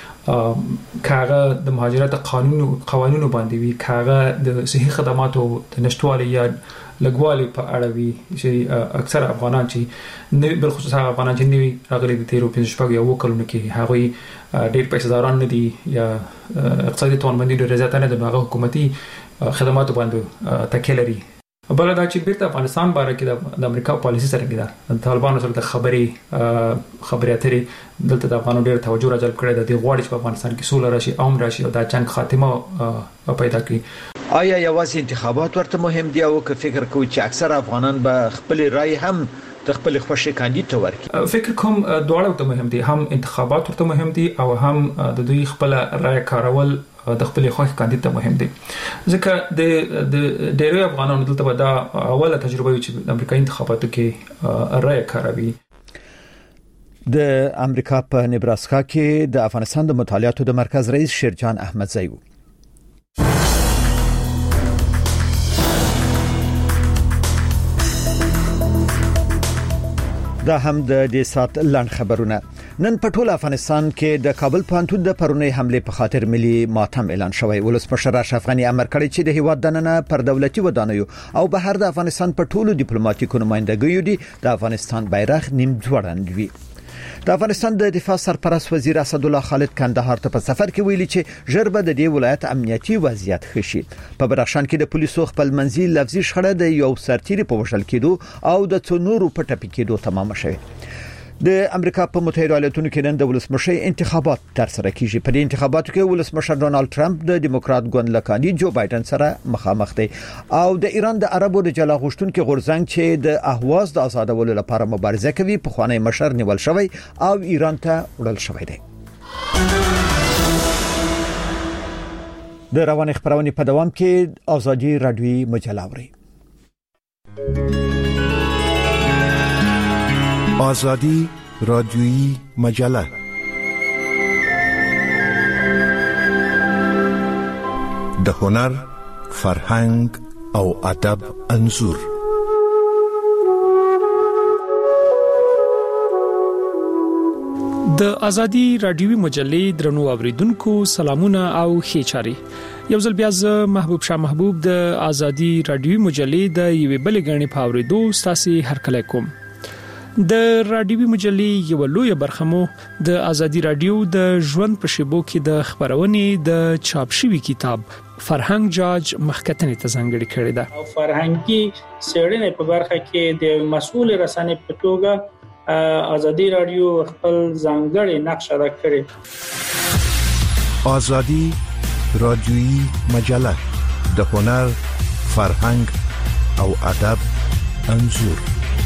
کاغه د مهاجرت قانونو باندې وي، کاغه د صحي خدماتو د نشټوالي یا لګوالي په اړه وي چې اکثر افغانان چې نه بل خصوصا افغانان چې نوي راغلي د تیرو 15 یا وکړو کې هغه ډېر پیسې داران نه دي یا اقتصادي توانمندي ډېر زیات نه ده، هغه حکومتي خدماتو باندې تکیه لري. بل دا چې بیرته افغانستان باره کې د امریکا پالیسي سره کې ده، د طالبانو سره د خبرې اترې دلته د افغانانو ډېر توجه راجلب کړی ده. د غواړي چې په افغانستان کې سوله راشي، امن راشي او دا جنگ خاتمه پیدا کړي. آیا یوازې انتخابات ورته مهم دي او که فکر کوي چې اکثر افغانان به خپل رائے هم د خپل خوښي کاندید ته ورکړي؟ فکر کوم دواړه ته مهم دي، هم انتخابات ورته مهم دي او هم د دوی خپل رائے کارول د خپل خوښ کاندید ته مهم دي ځکه د ډېرو افغانانو دلته دا اوله تجربه چې د امریکایي انتخاباتو کې رائے کاروي. د امریکا په نیبراسکا کې د افغانستان د مطالعاتو د مرکز رئیس شیرجان احمدزی و. دا هم د دې سات لاند خبرونه. نن په ټول افغانستان کې د کابل پوهنتون د پرونی حمله په خاطر ملي ماتم اعلان شوی. ولسمشر اشرف غنی امر کړی چې د هیواد دننه پر دولتي ودانیو او بهر د افغانستان په ټولو ډیپلوماټیکو نمائندګیو دي د افغانستان بیرغ نیم ځوړند وي. د افغانستان د دفاع سرپرست وزیر اسد الله خالد کندهار ته په سفر کې ویلي چې ژربه د دې ولایت امنیتي وضعیت خشي. په بدخشان کې د پولیسو خپل منځي لفظي شخړه د یو سرتیري په وشل کېدو او د څونورو په ټپي کېدو تمام شوه. د امریکا په متحده ایالاتونو کې نن د ولسمشر انتخابات ترسره کیږي. په دې انتخاباتو کې ولسمشر ډونالد ټرمپ د دیموکرات ګوند له کاندید جو بایدن سره مخامخ دی او د ایران د عربو د جلا غوښتونکو غورځنګ چې د اهواز د آزادولو لپاره مبارزه کوي په خوانی مشر نیول شوی او ایران ته وړل شوی دی. د روان خبرونه په دوام کې ازادي رادیوي مجله اوري. آزادی رادیویی مجله د هنر، فرهنګ او ادب انځور. د ازادي رادیوي مجلې درنو اوریدونکو سلامونه او ښه چاري. یو ځل بیا زه محبوب شاه محبوب د ازادي رادیوي مجلې د یوې بلې غړي په اوریدو ستاسو هرکلی کوم. د رادیوي مجلې یو لوی برخمو د ازادي رادیو د ژوند په شیبو کې د خبرونې د چاپ شوی کتاب فرهنګ جاج مخکتنې ته ځانګړي کړی ده. او فرهنګي څېړنې په برخه کې د مسؤل رسنۍ په توګه ازادي رادیو خپل ځانګړي نقش ادا کړی. ازادي رادیویی مجله د هنر، فرهنګ او ادب انځور.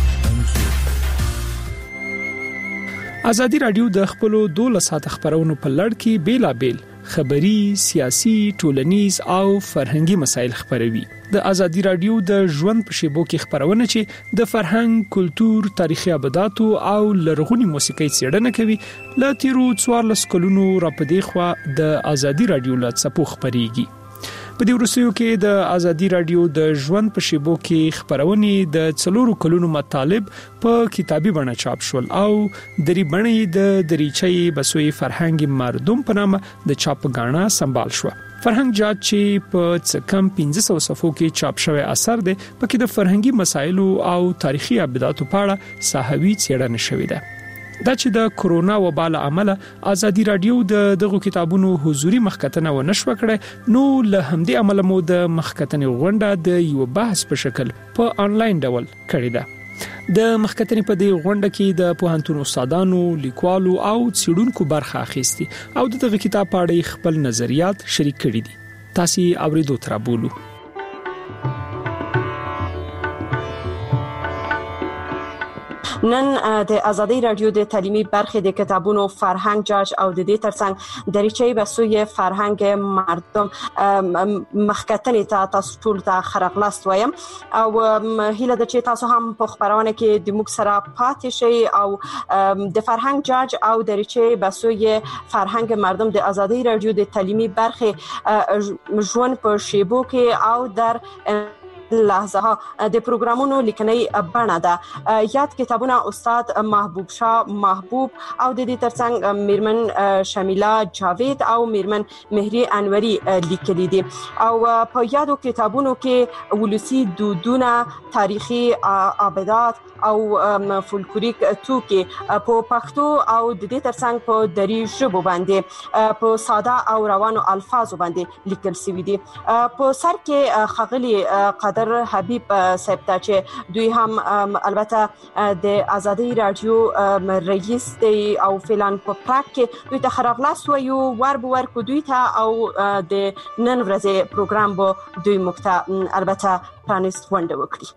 ازادي رادیو د خپل 12 ساعت خبرونو په لړ کې بیلابل خبري، سیاسي، ټولنیز او فرهنګي مسایل خبروي. د ازادي رادیو د ژوند په شیبو کې خبرونه چې د فرهنګ، کلچر، تاریخي ابداتو او لرغونی موسیقي څېړنه کوي ل تیرو 14 کلونو راپدې خو د ازادي رادیو له څپو خبريږي. په دې ورسېو کې د ازادي رادیو د ژوند په شیبو کې خبرونه د 4 کلونو مطالب په کتابي بڼه چاپ شول او دری بڼې د دریچې بسوي فرهنګ مردم په نامه د چاپ غاڼه سمبال شو. فرهنګ جاج چې په کم 1500 صفحو کې چاپ شوی اثر دی پکې د فرهنګي مسایلو او تاریخي ابداتو په اړه صحوي څېړنه شوې ده. دا چې د کورونا وبا له امله ازادي رادیو دغه کتابونو حضوري مخکتنه و نشو کړي نو له همدې عمله مو د مخکتنې غونډه د یو بحث په شکل په انلاین ډول کړی ده. د مخکتنې په دې غونډه کې د پوهنتون استادانو، لیکوالو او څېړونکو برخه اخیستي او دغه کتاب په اړه خپل نظریات شریک کړي دي. تاسو اوریدو تر بولو. نن د ازادي رادیو د تعلیمي برخې د کتابونو فرهنګ جاج او د دې ترڅنګ دریچې بسوی فرهنګ مردم مخکتنې ته تاسو ټول ته خرغلاست وایم او هیله ده چې تاسو هم په خبرونه کې د موږ سره پاتې شئ او د فرهنګ جاج او دریچې بسوی فرهنګ مردم د ازادي رادیو د تعلیمي برخې ژوند په شیبو کې او در لحظه ها د پروګرامونو لیکنۍ بڼه ده. یاد کتابونه استاد محبوب شاه محبوب او د دې ترڅنګ میرمن شمیله جاوید او میرمن مهری انوری لیکلي دي او په یادو کتابونو کې ولسی دودونه، تاریخي ابدات او فولکلوریک توکي په پښتو او د دې ترڅنګ په دری ژبه باندې په ساده او روانو الفاظو باندې لیکل شوی دي. په سر کې خغلی قدر حبیب صاحب ته چې دوی هم البته د ازادي رادیو رئیس دی او فلان په پراک کې دوی ته خرغلاست وایو ور کو دوی ته او د نن ورځې پروګرام به دوی مخته البته پرانیست غونډه وکړي.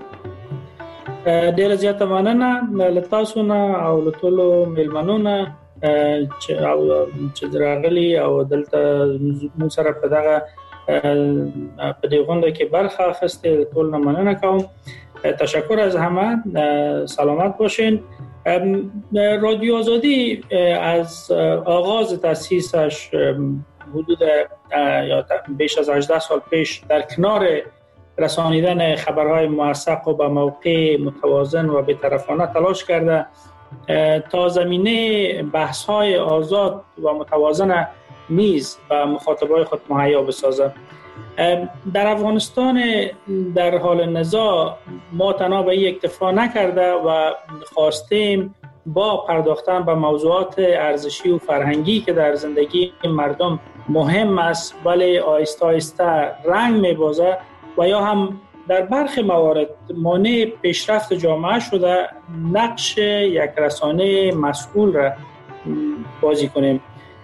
ډیره زیاته مننه له تاسو نه او له ټولو مېلمنو نه چې راغلي او دلته موږ سره په دغه غونډه کې برخه اخیسته. ټول مننه کوم. تشکر از همه. سلامت باشین. رادیو آزادی از آغاز تأسیسش حدود یا بیش از 18 سال پیش در کنار رسانیدن خبرهای موثق و به موقع متوازن و بی‌طرفانه تلاش کرده تا زمینه بحث‌های آزاد و متوازن نیز به مخاطبای خود مهیا بسازد. در افغانستان در حال نزاع ما تنها به این اکتفا نکرده و خواستیم با پرداختن به موضوعات ارزشی و فرهنگی که در زندگی مردم مهم است ولی آهسته آهسته رنگ می‌بازد و یا هم در برخی موارد مانع پیشرفت جامعه شده، نقش یک رسانه مسئول را بازی کنیم.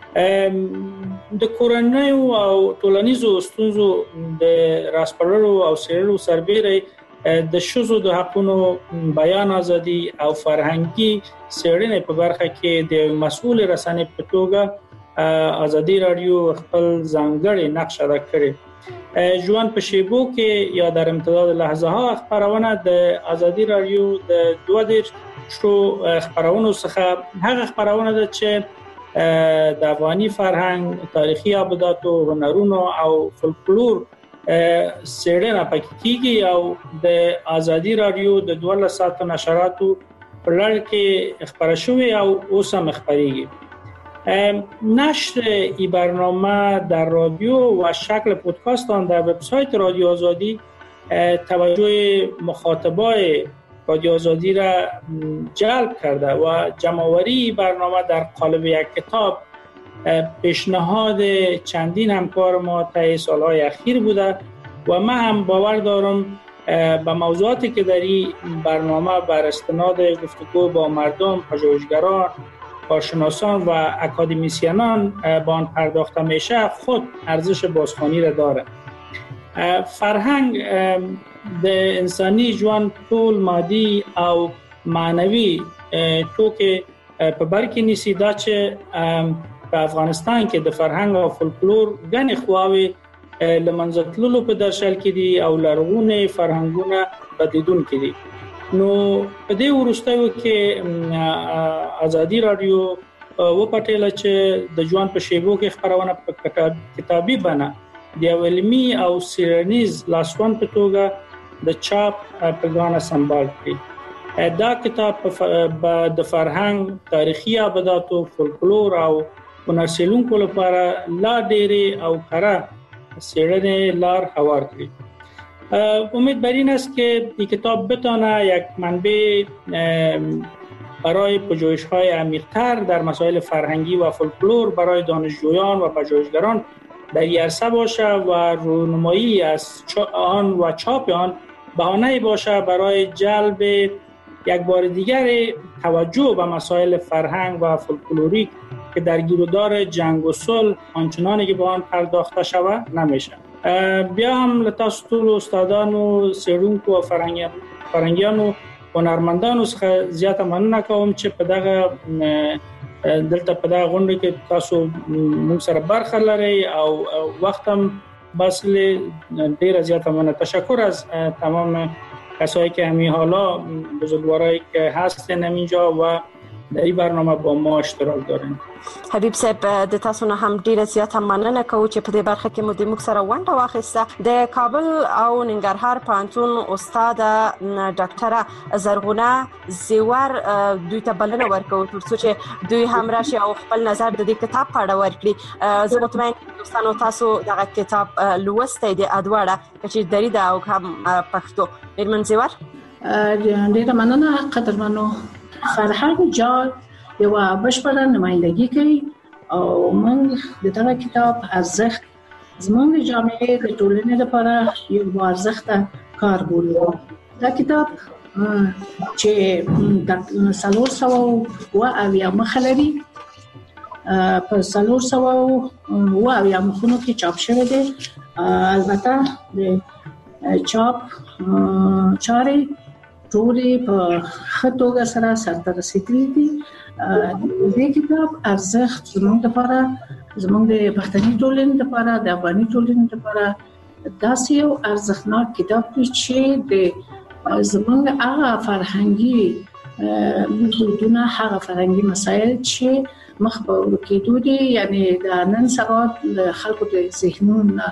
د کورنیو او ټولنیزو ستونزو د راسپړلو او څېړلو سربېره د ښځو د حقونو، بیان ازادي او فرهنګي څېړنې په برخه کې د مسؤل رسنۍ په توګه ازادي رادیو خپل ځانګړی نقش ادا کړی. ژوند په شیبو کې یا در امتداد لحظه ها خبرونه د ازادي رادیو د 22 خبرونو څخه هغه خبرونه ده چې د افغاني فرهنګ، تاریخي ابدات او هنرونو او فولکلور څېړنه پکې کیږي او د ازادي رادیو د 12 ساعتو نشراتو په لړ کې خبره شوې او اوس هم خبريږي. نشر این برنامه در رادیو و شکل پودکاست آن در وبسایت رادیو آزادی توجه مخاطبای رادیو آزادی را جلب کرده و جمع‌آوری برنامه در قالب یک کتاب پیشنهاد چندین همکار ما طی سالهای اخیر بوده و من هم باور دارم به موضوعاتی که در این برنامه بر استناد گفتگو با مردم، پژوهشگران، کارشناسان و اکادمیسیانان به آن پرداخته میشه خود ارزش بازخوانی را داره. فرهنگ د انساني ژوند ټول مادي او معنوي توکي په بر کې نیسي. دا چې په افغانستان کې د فرهنګ او فولکلور غني خواوي لمنځتللو په درشل کې دي او لرغونې فرهنګونه بدیدون کې دي. نو په دې ورستیو کې ازادي رادیو وپټیل چې د ژوند په شیبو کې خبرونه په کتابي بڼه د علمي او سیرنیز لاسوند په توګه د چاپ پیغام سمبال کړي. دا کتاب د فرهنګ، تاریخي ابدات او فولکلور او هنرسیلونکو لپاره لا ډېرې او کره څېړنې لار هوار کړي. امید بر این است که این کتاب بتونه یک منبع برای پژوهش‌های عمیق‌تر در مسائل فرهنگی و فولکلور برای دانشجویان و پژوهشگران در این عرصه باشه و رونمایی از آن و چاپ آن بهانه‌ای باشه برای جلب یک بار دیگر توجه به مسائل فرهنگ و فولکلوریک که در گیرودار جنگ و صلح آنچنانی که به آن پرداخته شود نمیشه. بیا هم لتاسو ټول استادانو، څېړونکو او فرهنګیانو، هنرمندانو څخه زیاته مننه کوم چې په دغه دلته په دغه غونډه کې تاسو موږ سره برخه لرئ او وخت هم بس ډیره زیاته مننه. تشکر از تمام کسایی که همین حالا بزرگوارایی که هستن اینجا و در این برنامه با ما اشتراک دارین. حبیب صاحب د تاسو نه هم ډیره زیاته مننه کوم چې په دې برخه کې مو د موږ سره ونډه واخیسته. د کابل او ننګرهار پوهنتون استاد ډاکټره زرغونه زیور دوی ته بلنه ورکوي ترڅو چې دوی هم راشي او خپل نظر د دې کتاب په اړه ورکړي. زه مطمئن دوستانو تاسو دغه کتاب لوستی دی ادواره چې دری دا او هم پښتو. میرمن زیور ډیره مننه. قدرمنو، فرهنګ جال یو بشپړه نمائندګي کوي او موږ د دغه کتاب ارزښت زموږ جامعې د ټولنې لپاره یو ارزښت کار بولو. دا کتاب چې د 300 مخلري په 300 مخونو کې چاپ شوی دی. البته د چاپ چارې ټولې په خطوګه سره سرته رسیدلې دي دې کتاب ارزښت زموږ لپاره، زموږ د پښتني ټولنې لپاره، د افغاني ټولنې لپاره داسې یو ارزښتناک کتاب دی چې د زموږ هغه فرهنګي دودونه، هغه فرهنګي مسایل چې مخ په ورکېدو دي، یعنی د نن سبا د خلکو د ذهنونو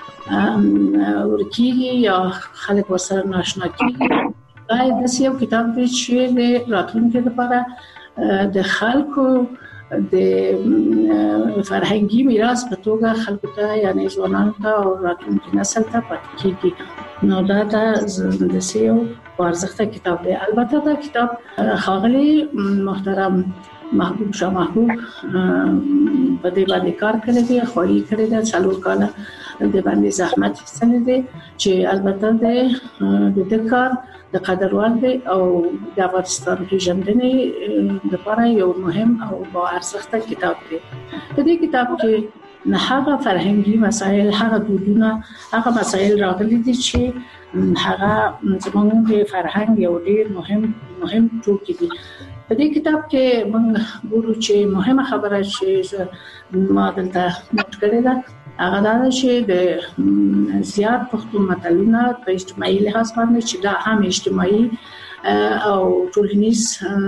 ورکېږي یا خلک ورسره ناشنا کېږي. دا داسې یو کتاب دی چې د راتلونکي لپاره د خلکو د فرهنګي میراث په توګه خلکو ته، یعنی ځوانانو ته او راتلونکي نسل ته پاتې کېږي. نو دا د سیو ارزښت کتاب دی. البته دا کتاب ښاغلی محترم محبوب شاه محبوب په دې باندې کار کړی دی، خواري کړی دی، 4 کاله د باندې زحمت ایستلی دی چې البته د دې کار د قدر وړ دی او د افغانستان پیژندنې لپاره یو مهم او با ارزښت کتاب دی. په دې کتاب کې نه هغه فرهنګي مسایل، هغه دودونه، هغه مسایل راغلي دي چې هغه زموږ د فرهنګ یو ډېر مهم ټوکی دی. په دې کتاب کې موږ ګورو چې مهمه خبره چې ما دلته نوٹ کړې ده هغه دا چې د زیات پښتو متلونه په اجتماعي لحاظ باندې چې دا هم اجتماعي او ټولنیز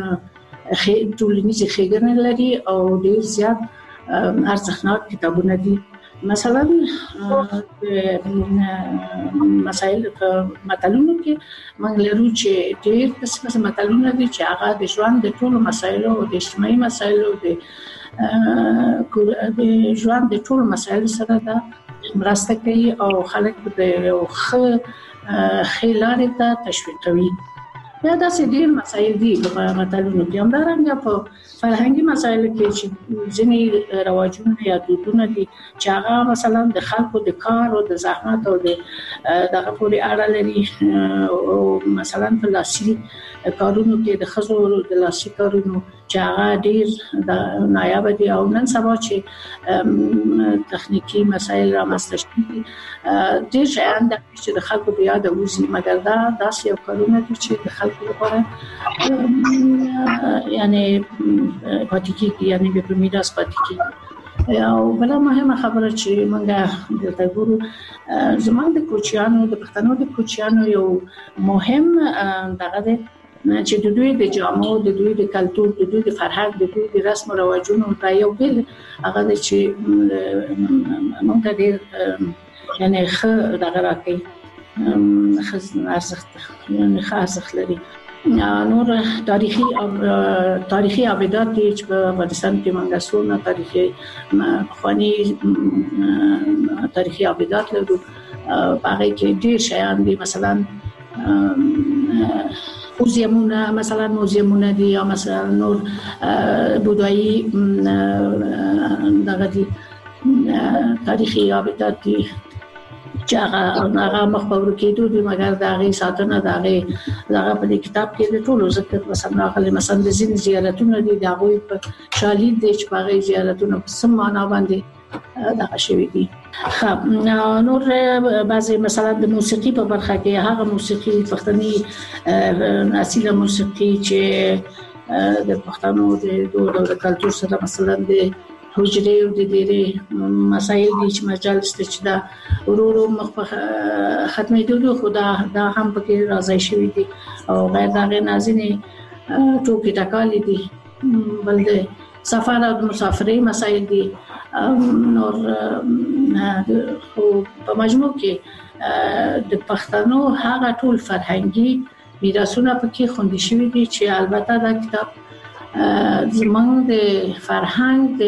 ښېګڼې لري او ډېر زیات ارزښتناک کتابونه دي. مثلا مسایل په متلونو کې موږ لرو چې ډېر قسم متلونه دي چې هغه د ژوند د ټولو مسایلو او د اجتماعي مسایلو د ژوند د ټولو مسایلو سره دا مرسته کوي او خلک د یو ښه لارې ته تشویقوي. یا داسې ډېر مسایل دي په متلونو کې. همدارنګه په فرهنګي مسایلو کې چې ځینې رواجونه یا دودونه دي چې هغه مثلا د خلکو د کار او د زحمت او دغه پورې اړه لري. او مثلا په لاسي کارونو کې د ښځو د لاسي کارونو چې هغه ډېر نایاب دي او نن سبا چې تخنیکی مسایل رامنځته شوي ډېر شیان دي چې د خلکو په یاد وځي، مګر دا داسې یو کارونه دي چې د خلکو لپاره یعنی پاتې کېږي، یعنی په میراث پاتې کېږي. او بل مهمه خبره چې موږ دلته ګورو زموږ د کوچیانو، د پښتنو د کوچیانو یو مهم دغه دی چې د دوی د جامو، د دوی د کلتور، د دوی د فرهنګ، د دوی د رسم او رواجونو دا یو بل هغه دی چې موږ ډېر یعنی ښه دغه راکوي، ښه ارزښت، یعنی ښه ارزښت لري. نور تاریخي ابدات چې په افغانستان کې موږ څونه پخواني تاریخي ابدات لرو، هغه کې ډېر شیان دي. مثلا موزیمونه دي یا مثلا نور بودایی دغه دي تاریخي ابدات دي چې هغه مخ په ورکېدو دي، مګر د هغې ساتنه د هغې په دې کتاب کې د ټولو ذکر مثلا د ځینې زیارتونه دي د هغوی په شالید دی چې په هغې زیارتونه په سم معنا باندې دغه شوي دي. نور بعضې مثلا د موسیقي په برخه کې هغه موسیقي پښتني اصیله موسیقي چې د پښتنو د دود او د کلتور سره مثلا د حجرې او د ډېرې مسایل دي چې مجالس ته چې دا ورو مخ په ختمېدو دي، خو دا هم پکې راځای شوي دي او غیر د هغې نه ځینې ټوکې ټکالې دي. بل د سفر او د مسافرۍ مسایل دي. نور خو په مجموع کې د پښتنو هغه ټول فرهنګي میراثونه پکې خوندي شوي دي چې البته دا کتاب زموږ د فرهنګ د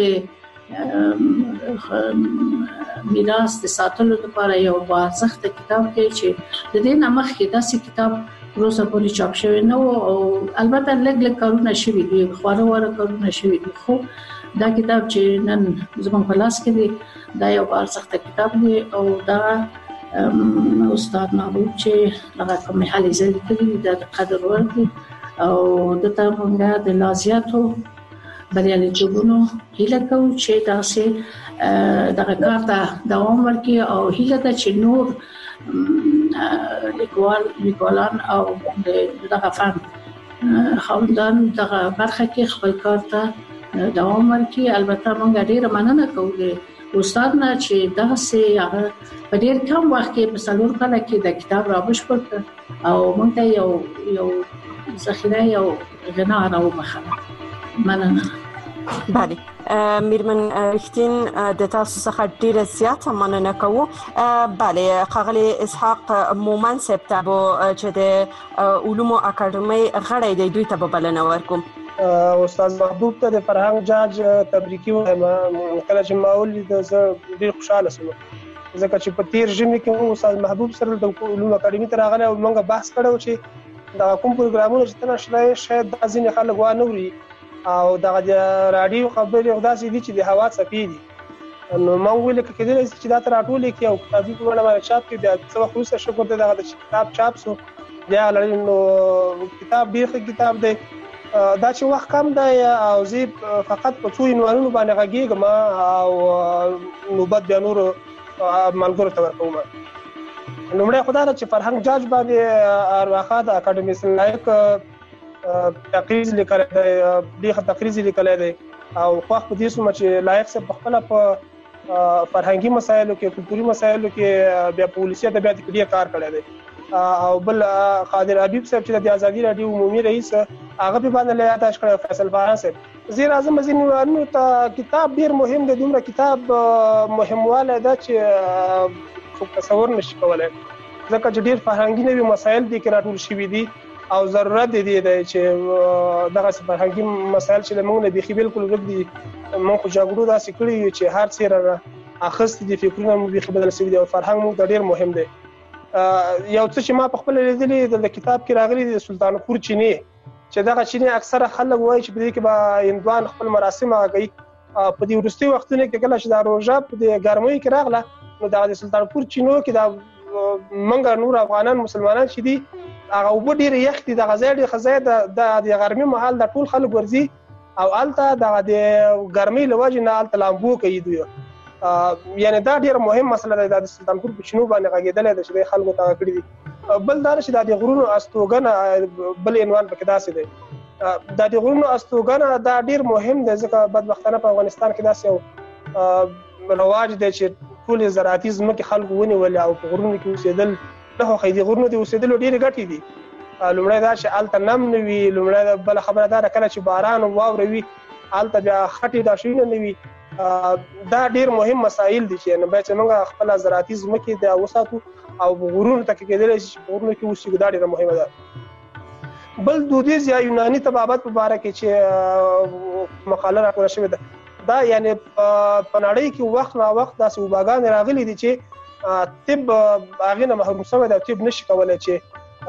میراث د ساتلو لپاره یو باارزښته کتاب دی چې د دې نه مخکې داسې کتاب روسه پورې چاپ شوی نه و او البته لږ کارونه شوي دي، خواره کارونه شوي دي، خو دا کتاب چې نن زموږ په لاس کې دی دا یو باارزښته کتاب دی او دا استاد محبوب چې هغه کومې حالې زده کړي دا د قدر وړ دی او دته موږ د لازیاتو بریالیتوبونو هیله کوو چې تاسو دغه کار ته دوام ورکړي او هیله ده چې نور لیکوالان او دغه فن خاوندان دغه برخه کې خپل کار ته دوام ورکړي. البته موږ ډیره مننه کوو استاد نه چې دغه سي هغه په ډیر کم وخت کې په څلور کاله کې د کتاب را بشپړ کړ او موږ ته یو ذخیره یو غنا راوبخله. مننه. بله میرمن رښتین د تاسو څخه ډیره زیاته مننه کوو. بله ښاغلی اسحاق مومن صاحب ته چې د علومو اکاډمۍ غړی دی دوی ته به بلنه ورکوم. استاد محبوب ته د فرهنګ جاج تبریکي وایم. کله چې ما ولید زه ډیر خوشاله شوم ځکه چې په تیر ژمي کې مو استاد محبوب سره د علومو اکاډمۍ ته راغلی او موږ بحث کړو چې دا کوم پروګرامونه چې تنه شاید د ځینې خلک وانه وري او دغه د رادیو خبرې او داسې دي چې د هوا څپې دي. نو ما ویل کېدل چې دا تر ټولې کې او کتابي په ډول باندې چاپ کې بیا څه وخت وروسته شکر دې دغه کتاب چاپ شو بیا نو کتاب ډېر ښه کتاب دی. دا چې وخت کم دی او زه فقط په څو عنوانونو باندې غږیږم او نوبت بیا نور ملګرو ته ورکوم. لومړی خو دا ده چې فرهنګ جاج باندې ارواښاد اکاډمیسن لایق تقریز لیکلی دی ډېر تقریز لیکلی دی او خوښ په دې سوم چې لایق صاحب په خپله په فرهنګي مسایلو کې کلتوري مسایلو کې بیا په ولسي ادبیاتو کې ډېر کار کړی دی. او بل قادر حبیب صاحب چې د ازادي رادیو عمومي رئیس هغه په باندې یاداش کړی فیصل باران صاحب. زیر اعظم ځینو ته کتاب ډېر مهم دی. دومره کتاب مهموالی ده چې څوک تصور نشي کولی ځکه چې ډېر فرهنګي نوي مسایل دي کې راټول شوي دي او ضرورت دی چې دغه فرهنګي مسایل چې موږ نه بيخي بالکل ورک دي. موږ خو جګړو داسې کړي چې هر څه را اخست دي فکرونه مو بيخي بدل شوي دي او فرهنګ موږ ته ډېر مهم دی. یو څه چې ما په خپل لیدلي د کتاب کې راغلي د سلطانپور چینی چې دغه چینی اکثره خلک وایي چې په دې کې به هندوان خپل مراسم کوي. په دې وروستي وختونو کې کله چې دا روژه په دې ګرمۍ کې راغله نو د سلطانپور چینو کې دا منګه نور افغانان مسلمانان چې دي هغه اوبه ډېرې یخ دي. دغه ځای ډېر ښه ځای د غرمې مهال د ټول خلک ورځي او هلته دغه د ګرمۍ له وجې نه هلته لامبو کوي دوی. یعنی دا ډېر مهم مسله ده د سلطانپور په چینو باندې غږېدلی ده چې دوی خلکو ته کړي دي. بل دا چې د غرونو استوګنه بل عنوان پکې داسې دی. د غرونو استوګنه دا ډېر مهم دی ځکه بدبختانه په افغانستان کې داسې یو رواج دی چې ټولې زراعتي ځمکې خلکو ونیولې او په غرونو کې اوسېدل نه خوښوي. د غرونو د اوسېدلو ډېرې ګټې دي. لومړی دا چې هلته نم نه وي. لومړی بله خبره دا ده کله چې باران او واوره وي هلته بیا خټې داشویونه نه وي. دا ډېر مهم مسایل دي چې باید چې موږ خپله زراعتي ځمکې د وساتو او غرونو ته کېدلی شي چې په غرونو کې اوسېږو. دا ډېره مهمه ده. بل دودیز یا یوناني طبابت په باره کې چې مقاله راټوله شوې ده دا یعنی په نړۍ کې وخت نا وخت داسې وباګانې راغلي دي چې طب هغې نه محروم شوی دی او طب نشي کولی چې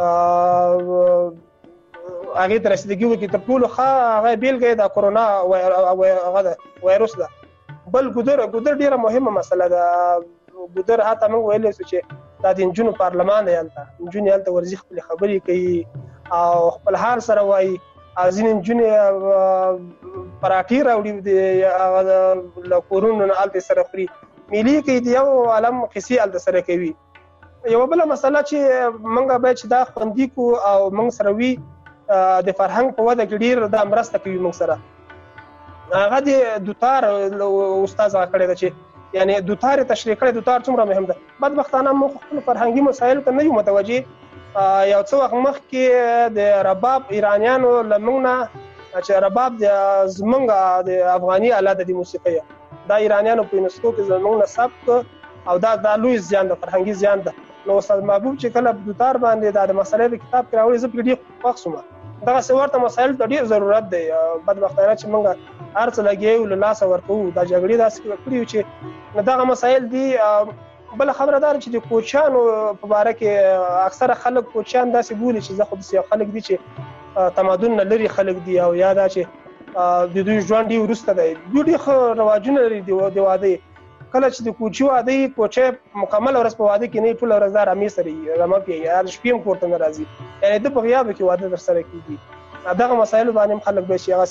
هغې ته رسیدګي وکړي. تر ټولو ښه هغه بېلګه یې د کورونا هغه ده وایرس ده. بل ګودر ډېره مهمه مسله ده. ګودر حتی موږ ویلی سو چې دا د نجونو پارلمان دی. هلته نجونې هلته ورځي خپلې خبرې کوي او خپل حال سره وایي. ځینې نجونې پراټې راوړي له کورونو نه هلته سره خوري میلې کوي د یو عالم قصې هلته سره کوي. یوه بله مسله چې موږ باید چې دا خوندي کړو او موږ سره وي د فرهنګ په وده کې ډېر دا مرسته کوي موږ سره. هغه د دوتار استاد هغه کړی ده چې یعنی دوتار یې تشریح کړی. دوتار څومره مهم ده. بدبختانه موږ خپلو فرهنګي مسایلو ته نه یو متوجه. یو څه وخت مخکې د رباب ایرانیانو له موږ نه چې رباب زموږ د افغاني آله ده د موسیقۍ دا ایرانیانو په یونسکو کې زموږ نه ثبت او دا لوی زیان ده فرهنګي زیان ده. نو استاد محبوب چې کله دوتار باندې دا د مسلې په کتاب کې راوړي زه پرې ډېر خوښ شوم. دغسې ورته مسایلو ته ډېر ضرورت دی. بدبختانه چې موږ هر څه لګیا یو له لاسه ورکوو. دا جګړې داسې کړي یو چې دغه مسایل دي. بله خبره دا چې د کوچیانو په باره کې اکثره خلک کوچیان داسې بولي چې زه خو داسې خلک دي چې تمدن نه لري خلک دي او یا دا چې د دوی ژوند ډېر وروسته دی. دوی ډېر ښه رواجونه لري د واده. کله چې د کوچي واده وي کوچی مکمل ورځ په واده کې نه ټوله ورځ دا رمې سره وي رمه پرې هر شپې هم کور ته نه راځي. یعنې ده په غیابو کې واده ترسره کېږي. دغه مسایلو باندې هم خلک باید چې هغسې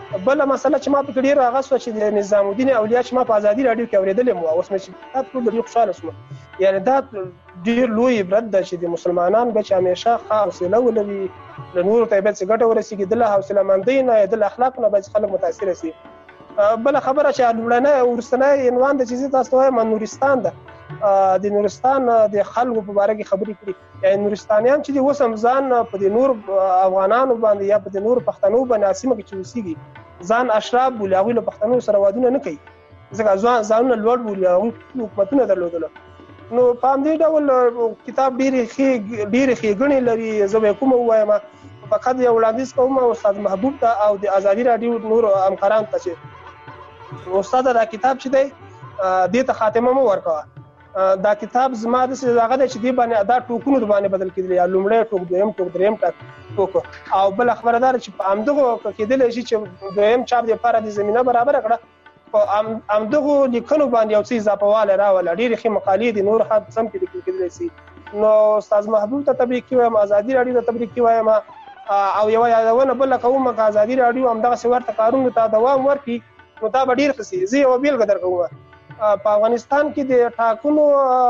بل مسله چې ما په ډیر هغه سوچ چې نظام الدین اولیاء چې ما په ازادي رادیو کې اوریدلې مو اوس مې چې ټول ډیر خوشاله شوم. یعنی دا ډیر لوی عبرت ده چې د مسلمانانو به همیشه حوصله ولري د نور ته به څه ګټه ورسیږي، د حوصله مندۍ نه د اخلاق نه به خلک متاثر شي. بل خبره چې لومړنۍ ورستنۍ عنوان د چیزې تاسو ته وایم نورستان ده. د نورستان د خلکو په اړه کې خبرې کړي، یعنی نورستانیان چې اوس هم ځان په د نور افغانانو باندې یا په د نور پښتنو باندې اسیمه کې چوسيږي، ځان اشراف بولي، هغه له پښتنو سره وادونه نه کوي ځکه ځانونه لوړ بولي، هغه حکومتونه درلودل. نو په همدې ډول کتاب ډېر ښېګڼې لري. زه به کوم وایم فقط یو وړاندیز کوم استاد محبوب ته او د ازادي رادیو نور همکاران ته چې استاد دا کتاب چې دی دې ته خاتمه مو ورکوه. دا کتاب زما د هغه د چې دی باندې دا ټوکونه باندې بدل کېدل، یا لومړی ټوک دویم ټوک دریم ټوک او بل خبردار چې په امدغه کېدل شي چې دویم چاپ د لپاره د زمينه برابر کړه په امدغه لیکنو باندې یو څه اضافهواله راول، ډېر ښه مقالې دي نور حد سم کې کېدل شي. نو استاد محبوب ته تبریک وایم، ازادي رادیو ته تبریک وایم او یو یادونه بل کوم چې ازادي رادیو همدغه سورته کارونه ته دوام ورکړي نو دا ډېر ښه شي. زه یو بیلګه درکوم. په افغانستان کې د ټاکنو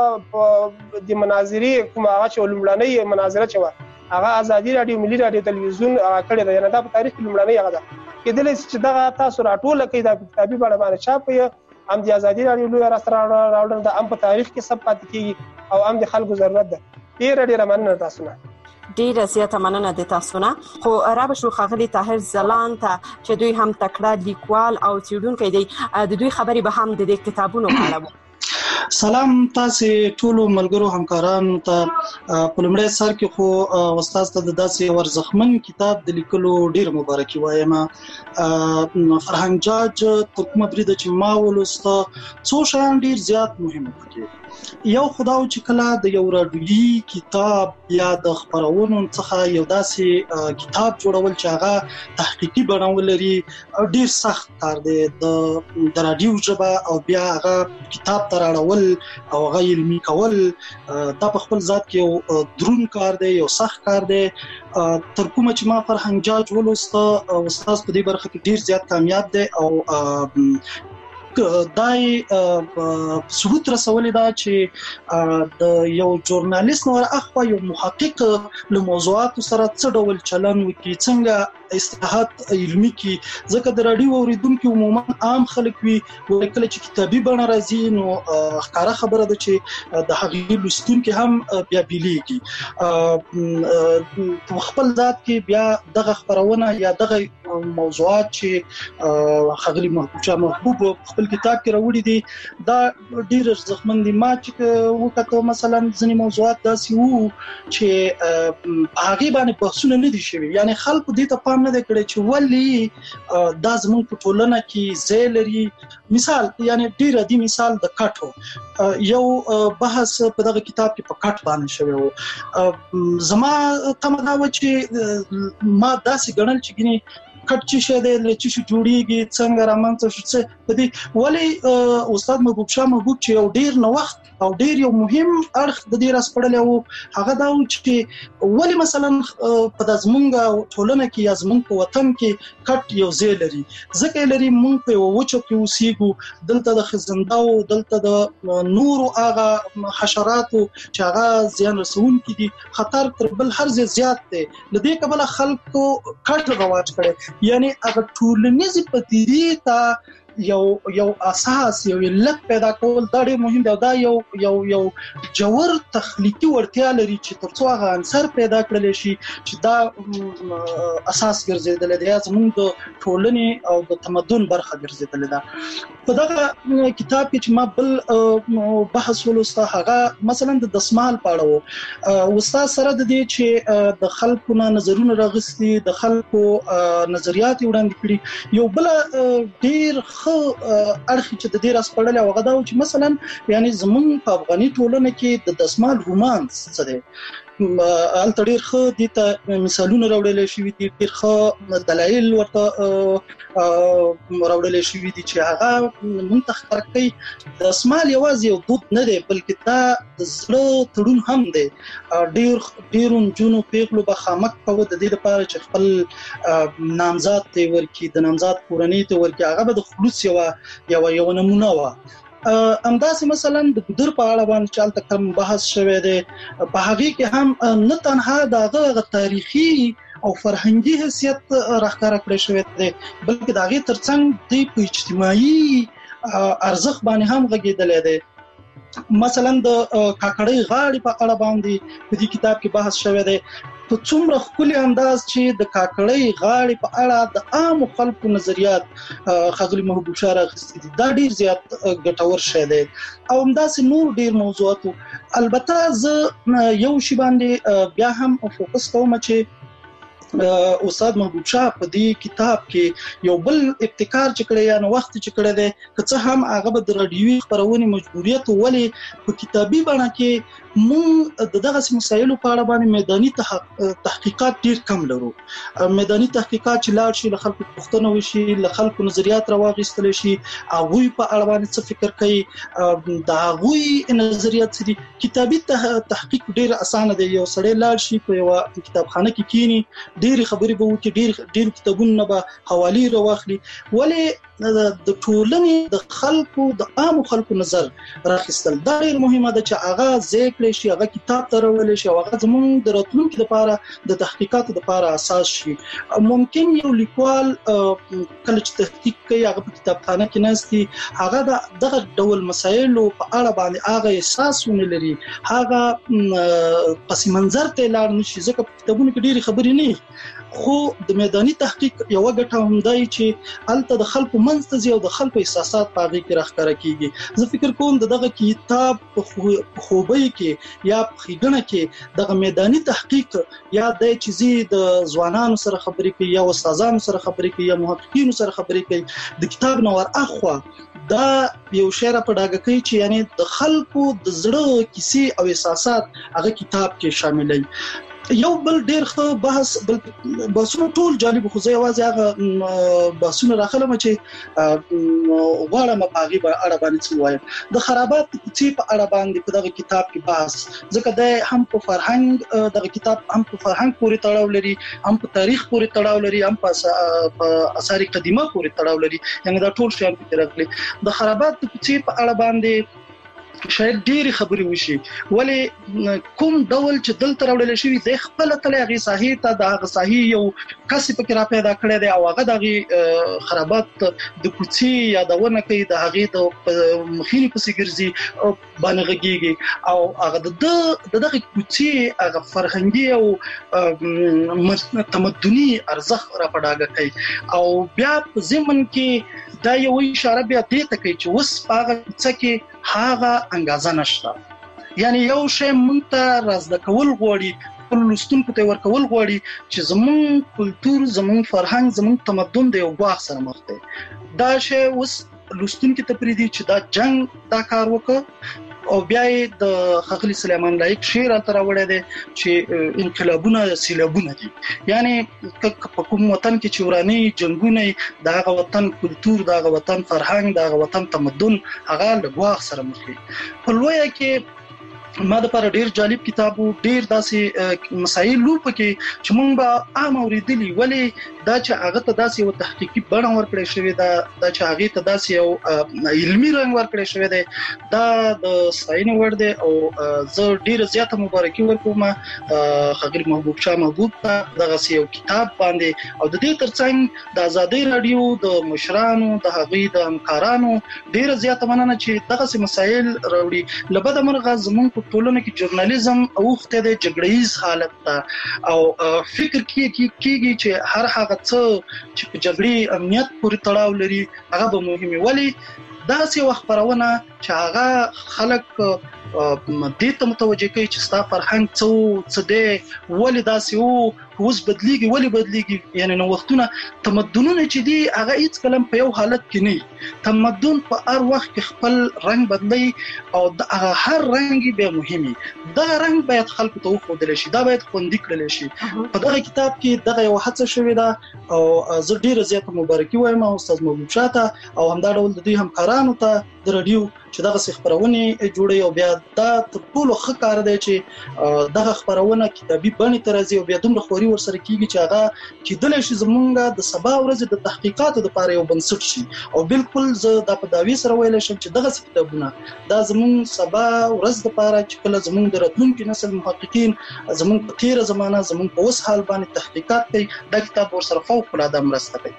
د مناظرې کومه هغه چې لومړنۍ مناظره چې وه هغه ازادي رادیو ملي رادیو تلویزیون کړې ده، یعنې دا په تاریخ کې لومړنۍ هغه ده. کېدلی شي چې دغه تاسو راټوله کړئ دا په کتابي بڼه باندې چاپ کړئ، هم د ازادي رادیو لویه راسته راوړنه ده، هم په تاریخ کې ثبت پاتې کېږي او هم د خلکو ضرورت ده. ډېره مننه تاسو نه. ډیره زیاته مننه د تاسو نه. خو رابه شو ښاغلي طاهر ځلاند ته چې دوی هم تکړه لیکوال او څېړونکی دی، د دوی خبرې به هم د دې کتابونو په اړه وو. سلام تاسو ټولو ملګرو همکارانو ته. په لومړي سر کې خو استاد ته د داسې ورزخمن کتاب د لیکلو ډیر مبارکي وایم. فرهنګ جاج تر کومه بریده چې ما ولوسته څو شیان ډیر زیات مهم دي. یو خداو چې کله د یو رادیویي کتاب یا د خبرونو څخه یو داسې کتاب جوړول چې هغه تحقیقي بڼه ولري ډیر سخت کار دی. د رادیو ژبه او بیا هغه کتاب ته راوړل او هغه علمي کول دا په خپل ذات کې یو دروند کار دی، یو سخت کار دی. تر کومه چې ما فرهنګ جاج ولوسته استاد په دې برخه کې ډیر زیات کامیاب دی او دای ثبوت رسولې دا چې د یو ژورنالیست نور اخوا یو محقق له موضوعاتو سره څه ډول چلن وکړي، څنګه اصلاحات علمي کی. ځکه د رادیو اوریدونکو عموما عام خلک وي ولکه چې کتابي بڼه راځي نو ښکارا خبره ده چې د هغې لوستونکو هم بیا بیلېږي. په خپل ذات کې بیا دغه خبرونه یا دغه موضوعات چې خغلی محبوب خپل کتاب کې راوړي دي دا ډیر ځخمن دي. ما چې وکړو مثلا ځینې موضوعات داسې وو چې هغه باندې بحثونه نه دي شوي، یعنی خلکو دې ته پام نه دی کړی چې ولې دا زموږ په ټولنه کې ځای لري. مثال یعنی ډیر دی مثال د کټو یو بحث په دغه کتاب کې په کټ باندې شوی وو. زما تمه دا و چې ما داسې ګڼل چې ګني کټ چې شه د لچې شو جوړیږي څنګه رامنځته شو څه په دې ولی استاد محبوب شاه محبوب چې یو ډیر نو وخت او ډیر یو مهم اړخ د دې راس پړل او هغه دا و چې ولی مثلا په د زمونږ ټولنه کې یا زمونږ په وطن کې کټ یو ځای لري ځکه لري مونږ په وچو کې اوسېږو، دلته د خزنداو دلته د نورو هغه حشراتو چې هغه زیان رسونکي دي خطر تر بل هر ځای زیات دی. لدې کبل خلکو کټ رواج کړي، یعنی هغه ټولنیز پدیدې ته یو اساس یو علت پیدا کول دا ډېر مهم دی. دا یو جوړ تخلیقي ورتیا لري چې ترڅو هغه عنصر پیدا کړل شي چې دا اساس ګرځیدل دی زموږ د ټولنې او د تمدن برخه ګرځیدل ده. په دغه کتاب کې چې ما بل بحث ولوسته هغه مثلا د دسمال پاړو استاد سره د دې چې د خلکو نظرونه راغستي، د خلکو نظریات وړاندې کړي. یو بل ډېر اړخ چې د دې راس پړل او غدا چې مثلا یعنی زمون په افغاني ټولنه کې د دسمال رومانس څه دی الته ډیر ښه دي ته مثالونه راوړل شوي دي، ډیر ښه دلایل ورته راوړل شوي دي چې هغه منتخب کوي د اسمال یوازې یو دود نه دی بلکې دا د زړه تړون هم دی. ډیر جنونو پیغلو به خامک کوي د دې لپاره چې خپل نامزاد ته ورکی د نامزاد کورنۍ ته ورکی، هغه به د خلوص یو نمونه و. همداسې مثلا د ګودر په اړه باندې چالت کوم بحث شوی دی، په هغه کې هم نه تنها دغه تاریخي او فرهنګي حیثیت راښکاره کړی شوی دی بلکې د هغې ترڅنګ د په اجتماعي ارزښت باندې هم غږېدلی دی. مثلا د کاکړۍ غاړې په اړه باندې په دې کتاب کې بحث شوی دی په څومره ښکلي انداز چې د کاکړۍ غاړې په اړه د عامو خلکو نظریات ښاغلي محبوب شاه راخیستي دي. دا ډیر زیات ګټور شی دی او همداسې نور ډیر موضوعات. البته زه یو شی باندې بیا هم فوکس کوم چې استاد محبوب شاه په دې کتاب کې یو بل ابتکار چې کړی یا نو وخت چې کړی دی که څه هم هغه به د رادیوي خپرونې مجبوریت ولې په کتابي بڼه کې مونږ د دغه مسایلو په اړه باندې میداني تحقیقات ډیر کم لرو. میداني تحقیقات چې لاړ شي له خلکو پوښتنه وشي، له خلکو نظریات راواغېستل شي، هغوی په اړه باندې څه فکر کوي، د هغوی نظریات څه دي. کتابي تحقیق ډیر اسانه دی، یو سړی لاړ شي په یو کتابخانه کې کینی ډېری خبرې به وکړي، ډېر کتابونه به حوالې راواخلي، ولې د ټولنې د خلکو د عامو خلکو نظر راخیستل دا ډېر مهمه ده چې هغه ځای کړی شي، هغه کتاب ته راوړلی شي او هغه زموږ د راتلونکي لپاره د تحقیقاتو لپاره اساس شي. ممکن یو لیکوال کله چې تحقیق کوي هغه په کتابخانه کې ناستي، هغه دغه ډول مسایلو په اړه باندې هغه احساس ونه لري، هغه پس منظر ته لاړ نشي ځکه په کتابونو کې ډېرې خبرې نه. خو د میداني تحقیق یو ګټه هم دی چې هلته د خلکو منځ ته ځي او د خلکو احساسات په هغې کې راښکاره کېږي. زه فکر کوم دغه کتاب په خوبۍ کې یا په ښېګڼه کې دغه میداني تحقیق یا دی چې زی د ځوانانو سره خبرې کوي یا استادانو سره خبرې کوي یا محققینو سره خبرې کوي، د کتاب نه ور اخوا دا یو شی را په ډاګه کوي چې یعنی د خلکو د زړه کیسې او احساسات هغه کتاب کې شاملوي. یو بل ډیر ښه بحث بحثونه ټول جالب خو زه یوازې هغه بحثونه راخلم چې غواړم په هغې اړه باندې څه ووایم. د خرابات کوڅې په اړه باندې په دغه کتاب کې بحث، ځکه دی هم په فرهنګ دغه کتاب هم په فرهنګ پورې تړاو لري، هم په تاریخ پورې تړاو لري، هم په آثار قدیمه پورې تړاو لري، یعنې دا ټول شیان پکې راغلي. د خرابات کوڅې په اړه باندې شاید ډېری خبرې وشي، ولې کوم ډول چې دلته راوړل شوي دی خپل تل هغه ساحې ته د هغه ساحې یو کس پکې را پیدا کړی دی او هغه دغه خرابات د کوڅې یادونه کوي، د هغې د مخینې پسې ګرځي باندې غږیږي او هغه دغه کوڅې هغه فرهنګي او تمدني ارزښت را په ډاګه کوي او بیا په ضمن کې دا یو اشاره بیا دې ته کوي چې اوس په هغه کوڅه کې هغه انګازه نشته. یعنی یو شی مونږ ته رازده کول غواړي، خپل لوستونکو ته ورکول غواړي چې زمونږ کلتور، زمونږ فرهنګ، زمونږ تمدن د یو ګواښ سره مخ دی. دا شی اوس لوستونکو ته پرېږدي چې دا جنگ دا کار وکړ او بیا یې د ښاغلي سلیمان لایق شعر هلته راوړی دی چې انقلابونه سیلابونه دي. یعنی په کوم وطن کې چې وراني جنګونه د هغه وطن کلتور، د هغه وطن فرهنګ، د هغه وطن تمدن هغه له ګواښ سره مخ وي. په لویه کې ما د لپاره ډیر جالب کتاب و، ډیر داسې مسایل و پکې چې مونږ به عام اوریدلي، ولې دا چې هغه ته داسې یو تحقیقي بڼه ورکړی شوې ده، دا چې هغې ته داسې یو علمي رنګ ورکړی شوی دی، دا د ستاینې وړ دی او زه ډیره زیاته مبارکي ورکوم ښاغلي محبوب شاه محبوب ته دغسې یو کتاب باندې او د دې ترڅنګ د ازادۍ راډیو د مشرانو، د هغوی د همکارانو ډیره زیاته مننه چې دغسې مسایل راوړي. له بده مرغه زموږ په ټولنه کې ژورنالیزم اوښتی دی جګړهیز حالت ته او فکر کېږي چې هر هغه څه چې په جګړې امنیت پورې تړاو لري هغه به مهم وي، ولې داسې یوه خپرونه چې هغه خلک دې ته متوجه کوي چې ستا فرهنګ څه دی ولې داسې وو اوس بدلیږي ولې بدلیږي یعنی نو وختونه تمدنونه چې دي هغه هیڅ کلم په یو حالت کې نه تمدن په هر وخت کې خپل رنگ بدلی او هر رنگ به مهمي دا رنگ باید خلکو ته وښودل شي دا باید خوندي کړل شي په دغه کتاب کې دغه یو هڅه شوې ده او زه ډیره زیاته مبارکي وایم استاد محبوب شاته او همدا ډول د دوی همکارانو ته د رادیو چې دغه خبرونه جوړي او بیا دا ټول ښه کار دی چې دغه خبرونه کتابي بڼه ترازی او بیا دومره خوري ورسره کیږي چې هغه کېدل شي زمونږه د سبا ورځ د تحقیقاتو لپاره یو بنسټ شي او بالکل زه د په داوی سره ویل شم چې دغه کتابونه دا زمون سبا ورځ لپاره چې کله زمون د راتلونکي نسل محققین زمون په تیر زمانہ زمون په اوس حال باندې تحقیقات کوي دا کتاب ورسره فوق العاده مرسته کوي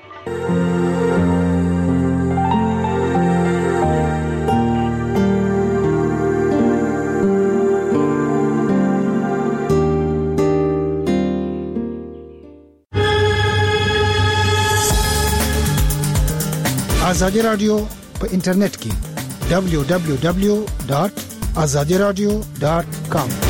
آزادی رادیو په انټرنیټ کې www.azadiradio.com